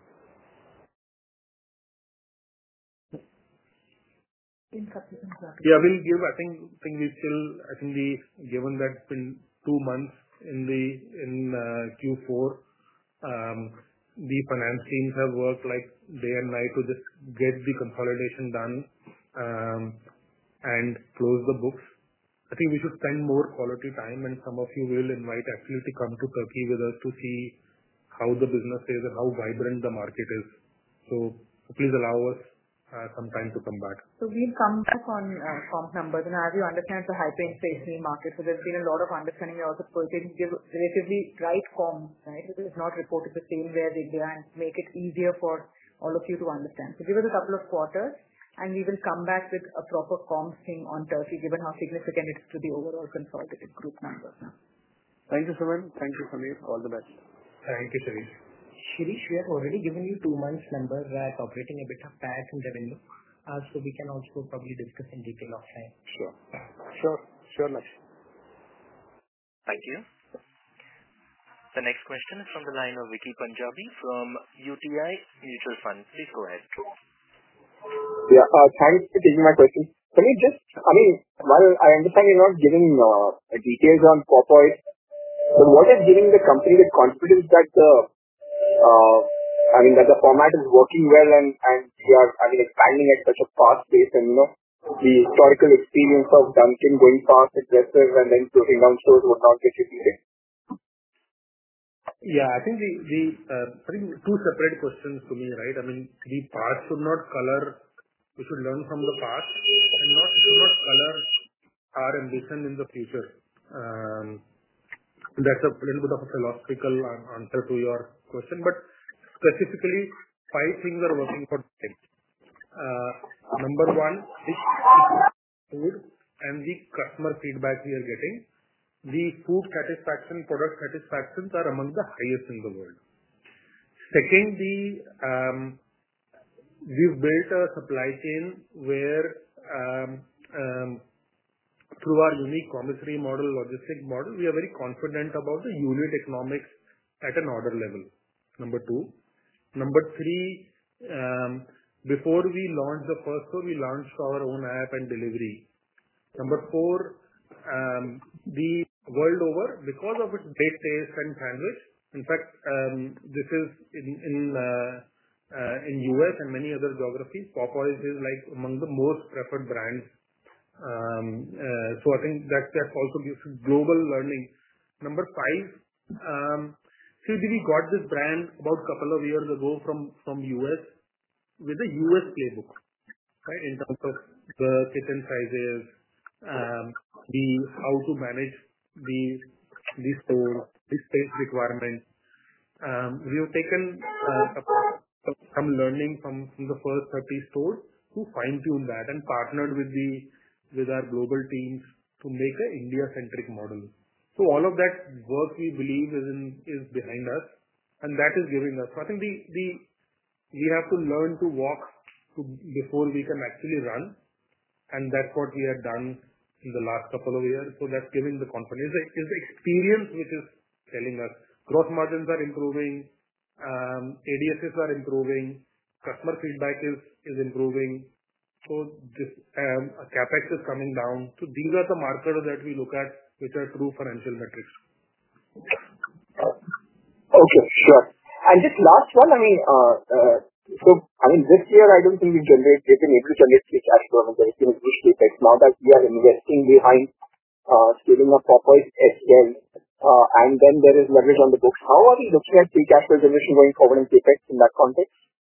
Yeah, we'll give. I think think we still. I think the given that it's been two months in the in uh, Q four, um, the finance teams have worked like day and night to just get the consolidation done um, and close the books. I think we should spend more quality time, and some of you will invite actually to come to Turkey with us to see how the business is and how vibrant the market is. So please allow us some time to come back. We'll come back on uh, comp numbers. And as you understand, it's a hyperinflationary market, so there's been a lot of understanding. We're also purchasing give relatively right comps, right? Because it's not reported the same way as India, and make it easier for all of you to understand. So give us a couple of quarters, and we will come back with a proper comp thing on Turkey, given how significant it is to the overall consolidated group numbers now. Thank you, Suman. Thank you, Sameer. All the best. Thank you, Shirish. Shirish, we have already given you two months numbers at operating EBITDA, P A T and revenue. Uh, so we can also probably discuss in detail offline. Sure. Sure. Sure, Lakshmi. Thank you. The next question is from the line of Vicky Punjabi from U T I Mutual Fund. Please go ahead. Yeah, uh, thanks for taking my question. Can you just, I mean, while I understand you're not giving uh, details on Popeyes, but what is giving the company the confidence that the, uh, I mean, that the format is working well and, and we are, I mean, expanding at such a fast pace, and, you know, the historical experience of Dunkin' going fast, aggressive, and then closing down stores would not get repeated? Yeah, I think the, the uh, I think two separate questions to me, right? I mean, the past should not color, we should learn from the past, and not, it should not color our ambition in the future. Um, that's a little bit of a philosophical answer to your question, but specifically, five things are working for Dunkin'. Uh, number one is food and the customer feedback we are getting. The food satisfaction, product satisfactions are among the highest in the world. Second, the um, we've built a supply chain where um, um, through our unique commissary model, logistic model, we are very confident about the unit economics at an order level. Number two. Number three, um, before we launched the first store, we launched our own app and delivery. Number four, um, the world over, because of its great taste and sandwich. In fact, um, this is in in uh, uh, in U S and many other geographies, Popeyes is like among the most preferred brands. Um, uh, so I think that that also gives global learning. Number five, um, see, we got this brand about a couple of years ago from from U S with a U S playbook, right? In terms of the kitchen sizes, um, the how to manage the the store, the space requirement. Um, we have taken uh, some learning from, from the first thirty stores to fine tune that and partnered with the with our global teams to make an India centric model. So all of that work we believe is in, is behind us, and that is giving us. So I think the the we have to learn to walk to, before we can actually run, and that's what we have done in the last couple of years. So that's giving the confidence. It's the experience which is telling us gross margins are improving, um, A D Ss are improving, customer feedback is is improving. So this um, capex is coming down. So these are the markers that we look at, which are true financial metrics. Okay, sure. And just last one, I mean, uh, uh, so I mean, this year I don't think we've generated, we've been able to generate free cash flow, and there's been a huge capex. Now that we are investing behind uh, scaling up Popeyes as well, uh, and then there is leverage on the books. How are we looking at free cash flow generation going forward in capex in that context?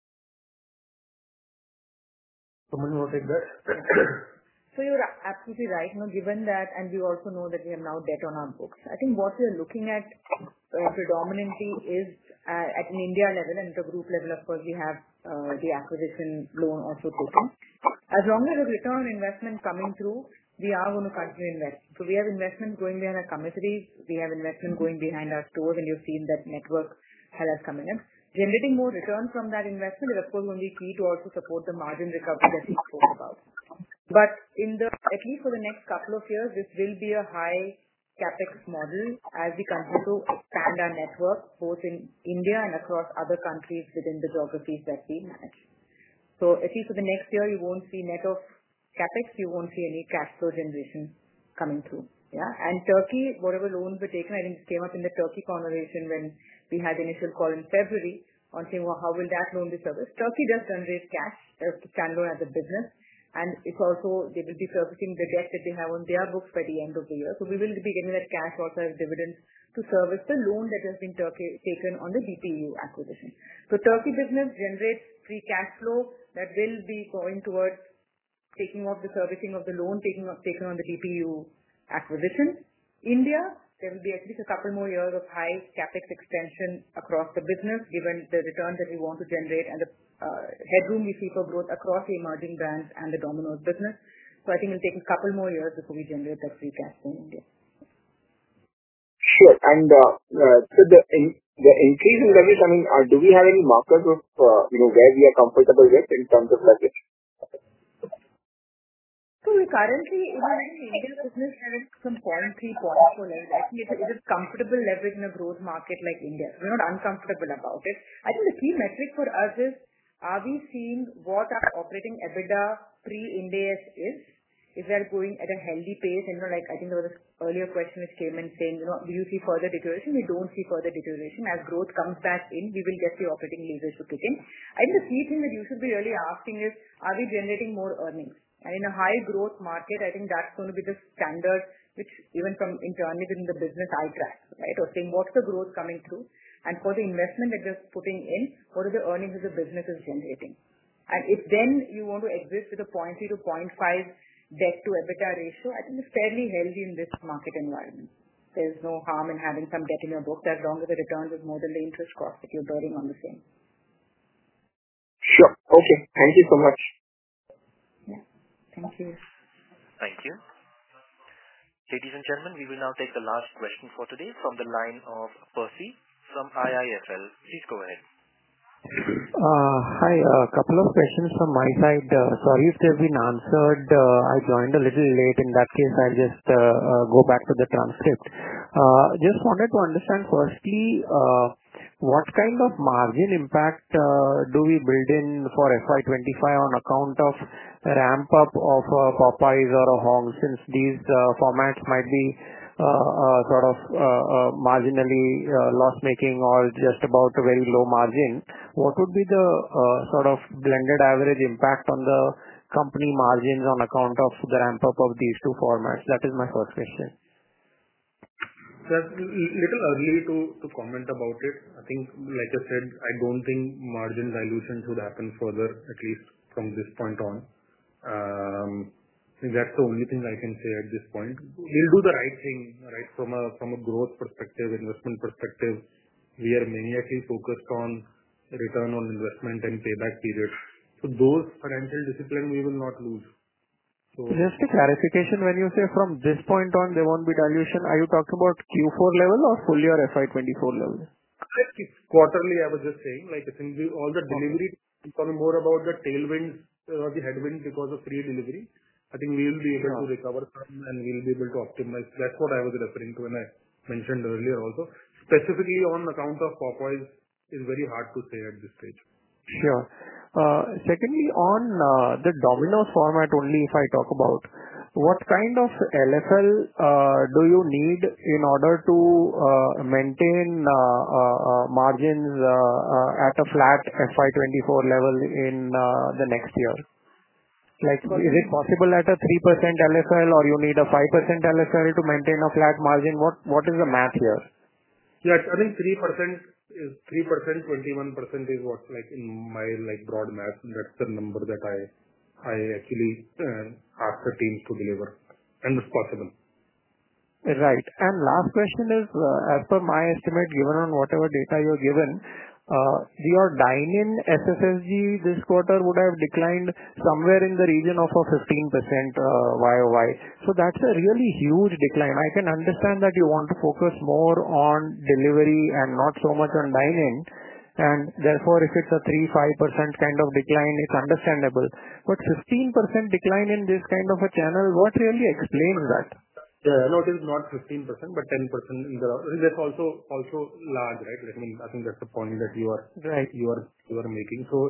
Someone want to take that? So you're absolutely right. You know, given that, and we also know that we have now debt on our books. I think what we are looking at uh, predominantly is uh, at an India level, and at a group level, of course, we have uh, the acquisition loan also taken. As long as the return on investment coming through, we are going to continue investing. So we have investment going behind our commissaries, we have investment going behind our stores, and you've seen that network has coming in. Generating more return from that investment is, of course, going to be key to also support the margin recovery that we spoke about. But in the, at least for the next couple of years, this will be a high capex model as we continue to expand our network both in India and across other countries within the geographies that we manage. So at least for the next year, you won't see net of capex, you won't see any cash flow generation coming through. Yeah, and Turkey, whatever loans were taken, I think it came up in the Turkey conversation when we had the initial call in February on saying, well, how will that loan be serviced? Turkey does generate cash as a standalone as a business. And it's also, they will be servicing the debt that they have on their books by the end of the year. So we will be getting that cash also as dividends to service the loan that has been Turkey, taken on the D P E U acquisition. So Turkey business generates free cash flow that will be going towards taking off the servicing of the loan, taking off, taking on the D P U acquisition. India, there will be at least a couple more years of high capex extension across the business, given the returns that we want to generate and the uh, headroom we see for growth across the emerging brands and the Domino's business. So I think it'll take a couple more years before we generate that free cash flow in India. Sure. And uh, uh, so the in, the increase in leverage, I mean, uh, do we have any markers of uh, you know where we are comfortable with in terms of leverage? So we currently, even in the India business, having some point three, point four leverage. I think it is, it is comfortable leverage in a growth market like India. We're not uncomfortable about it. I think the key metric for us is, are we seeing what our operating EBITDA pre-Ind AS is? Is that going at a healthy pace? And, you know, like, I think there was an earlier question which came in saying, you know, do you see further deterioration? We don't see further deterioration. As growth comes back in, we will get the operating leverage to kick in. I think the key thing that you should be really asking is, are we generating more earnings? And in a high growth market, I think that's going to be the standard, which even from internally within the business I track, right? Or saying what's the growth coming through, and for the investment that you're putting in, what are the earnings that the business is generating? And if then you want to exist with a zero point three to zero point five debt to EBITDA ratio, I think it's fairly healthy in this market environment. There's no harm in having some debt in your book as long as the returns is more than the interest cost that you're bearing on the same. Sure. Okay. Thank you so much. Thank you. Thank you. Ladies and gentlemen, we will now take the last question for today from the line of Percy from I I F L. Please go ahead. Uh, hi, a couple of questions from my side. Uh, sorry if they've been answered. Uh, I joined a little late. In that case, I'll just uh, uh, go back to the transcript. Uh, just wanted to understand firstly, uh, what kind of margin impact uh, do we build in for F Y twenty-five on account of ramp up of uh, Popeyes or a Hong's, since these uh, formats might be uh, uh, sort of uh, uh, marginally uh, loss making or just about a very low margin? What would be the uh, sort of blended average impact on the company margins on account of the ramp up of these two formats? That is my first question. That's a little early to, to comment about it. I think, like I said, I don't think margin dilution should happen further, at least from this point on. Um, I think that's the only thing I can say at this point. We'll do the right thing, right? From a from a growth perspective, investment perspective, we are maniacally focused on return on investment and payback period. So those financial discipline we will not lose. So just a clarification, when you say from this point on there won't be dilution, are you talking about Q four level or full year F Y twenty-four level? Quarterly, I was just saying, like I think we, all the delivery is coming more about the tailwinds or the headwinds because of free delivery. I think we will be able sure. to recover from and we will be able to optimize. That's what I was referring to when I mentioned earlier also. Specifically on account of Popeyes is very hard to say at this stage. Sure. Uh, secondly, on uh, the Domino's format only, if I talk about, what kind of L F L uh, do you need in order to uh, maintain uh, uh, uh, margins uh, uh, at a flat F Y twenty-four level in uh, the next year? Like, is it possible at a three percent L F L or you need a five percent L F L to maintain a flat margin? What What is the math here? Yeah, I think three percent is three percent, twenty-one percent is what, like, in my, like, broad math, that's the number that I I actually uh, ask the teams to deliver, and it's possible. Right. And last question is, uh, as per my estimate, given on whatever data you're given, uh, your dine-in S S S G this quarter would have declined somewhere in the region of a fifteen percent uh, Y O Y. So that's a really huge decline. I can understand that you want to focus more on delivery and not so much on dine-in. And therefore, if it's a three to five percent kind of decline, it's understandable. But fifteen percent decline in this kind of a channel, what really explains that? Yeah, no, it is not fifteen percent, but ten percent in the, that's also, also large, right? I mean, I think that's the point that you are, right. you are, you are making. So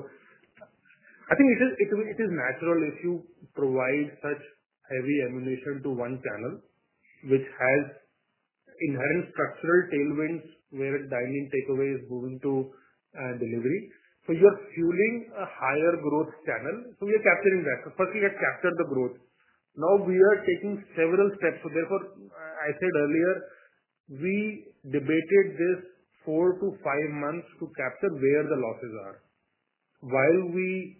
I think it is, it, it is natural if you provide such heavy ammunition to one channel, which has inherent structural tailwinds where dining takeaway is moving to uh, delivery. So you are fueling a higher growth channel. So we are capturing that. So first we have captured the growth. Now we are taking several steps. So therefore, I said earlier, we debated this four to five months to capture where the losses are. while we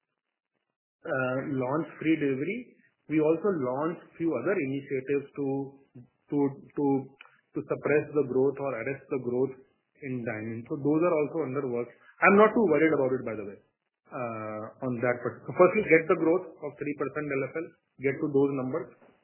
uh, launch free delivery, we also launch few other initiatives to to to to suppress the growth or arrest the growth in dine-in. So those are also under work. I'm not too worried about it, by the way, uh, on that part. So firstly, get the growth of three percent L F L, get to those numbers,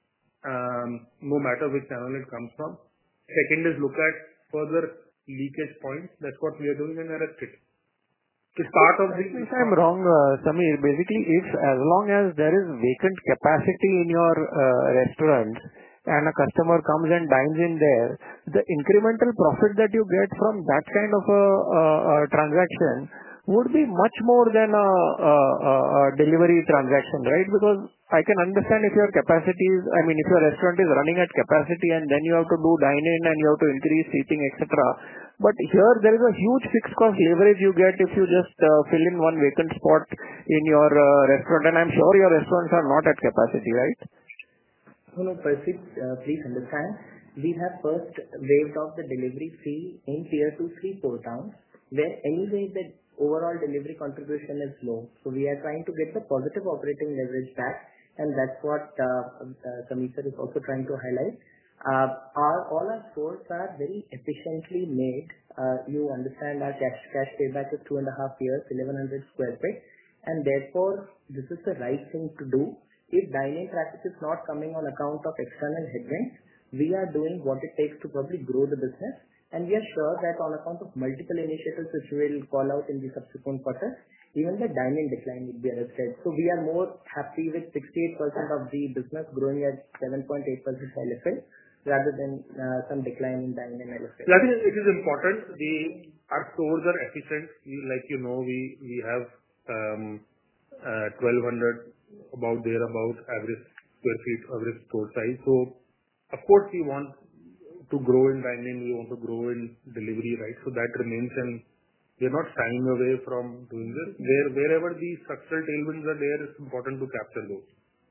um, no matter which channel it comes from. Second is look at further leakage points. That's what we are doing and arrest it. It's part of the. If I'm wrong, uh, Sameer, basically, if as long as there is vacant capacity in your uh, restaurant and a customer comes and dines in there, the incremental profit that you get from that kind of a, a, a transaction would be much more than a, a, a, a delivery transaction, right? Because I can understand if your capacity is, I mean, if your restaurant is running at capacity and then you have to do dine-in and you have to increase seating, et cetera. But here there is a huge fixed cost leverage you get if you just uh, fill in one vacant spot in your uh, restaurant. And I'm sure your restaurants are not at capacity, right? No, no, Percy, uh, please understand. We have first waived off the delivery fee in tier two, three, four towns, where anyway the overall delivery contribution is low. So we are trying to get the positive operating leverage back, and that's what uh, uh, Sameer sir is also trying to highlight. Uh, our all our stores are very efficiently made. Uh, you understand our cash cash payback is two and a half years, eleven hundred square feet, and therefore this is the right thing to do. If dine-in traffic is not coming on account of external headwinds, we are doing what it takes to probably grow the business, and we are sure that on account of multiple initiatives which we will call out in the subsequent quarters, even the dine-in decline will be arrested. So we are more happy with sixty-eight percent of the business growing at seven point eight percent L F L rather than uh, some decline in dine-in L F L. I think it is important. The our stores are efficient. We, like you know, we we have um, uh, twelve hundred about there about average square feet average store size. So of course we want to grow in dine-in, we want to grow in delivery, right? So that remains, and we are not shying away from doing this. Where wherever the structural tailwinds are there, it's important to capture those.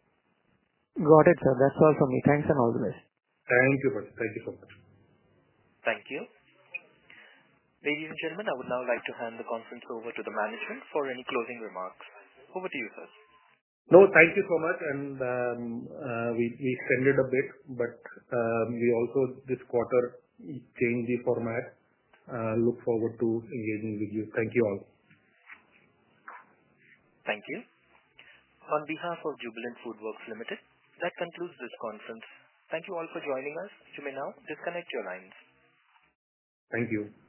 Got it, sir. That's all from me. Thanks and all the best. Thank you, Percy. Thank you so much. Thank you. Ladies and gentlemen, I would now like to hand the conference over to the management for any closing remarks. Over to you, sir. No, thank you so much. And um, uh, we, we extended a bit, but um, we also this quarter changed the format. Uh, look forward to engaging with you. Thank you all. Thank you. On behalf of Jubilant Foodworks Limited, that concludes this conference. Thank you all for joining us. You may now disconnect your lines. Thank you.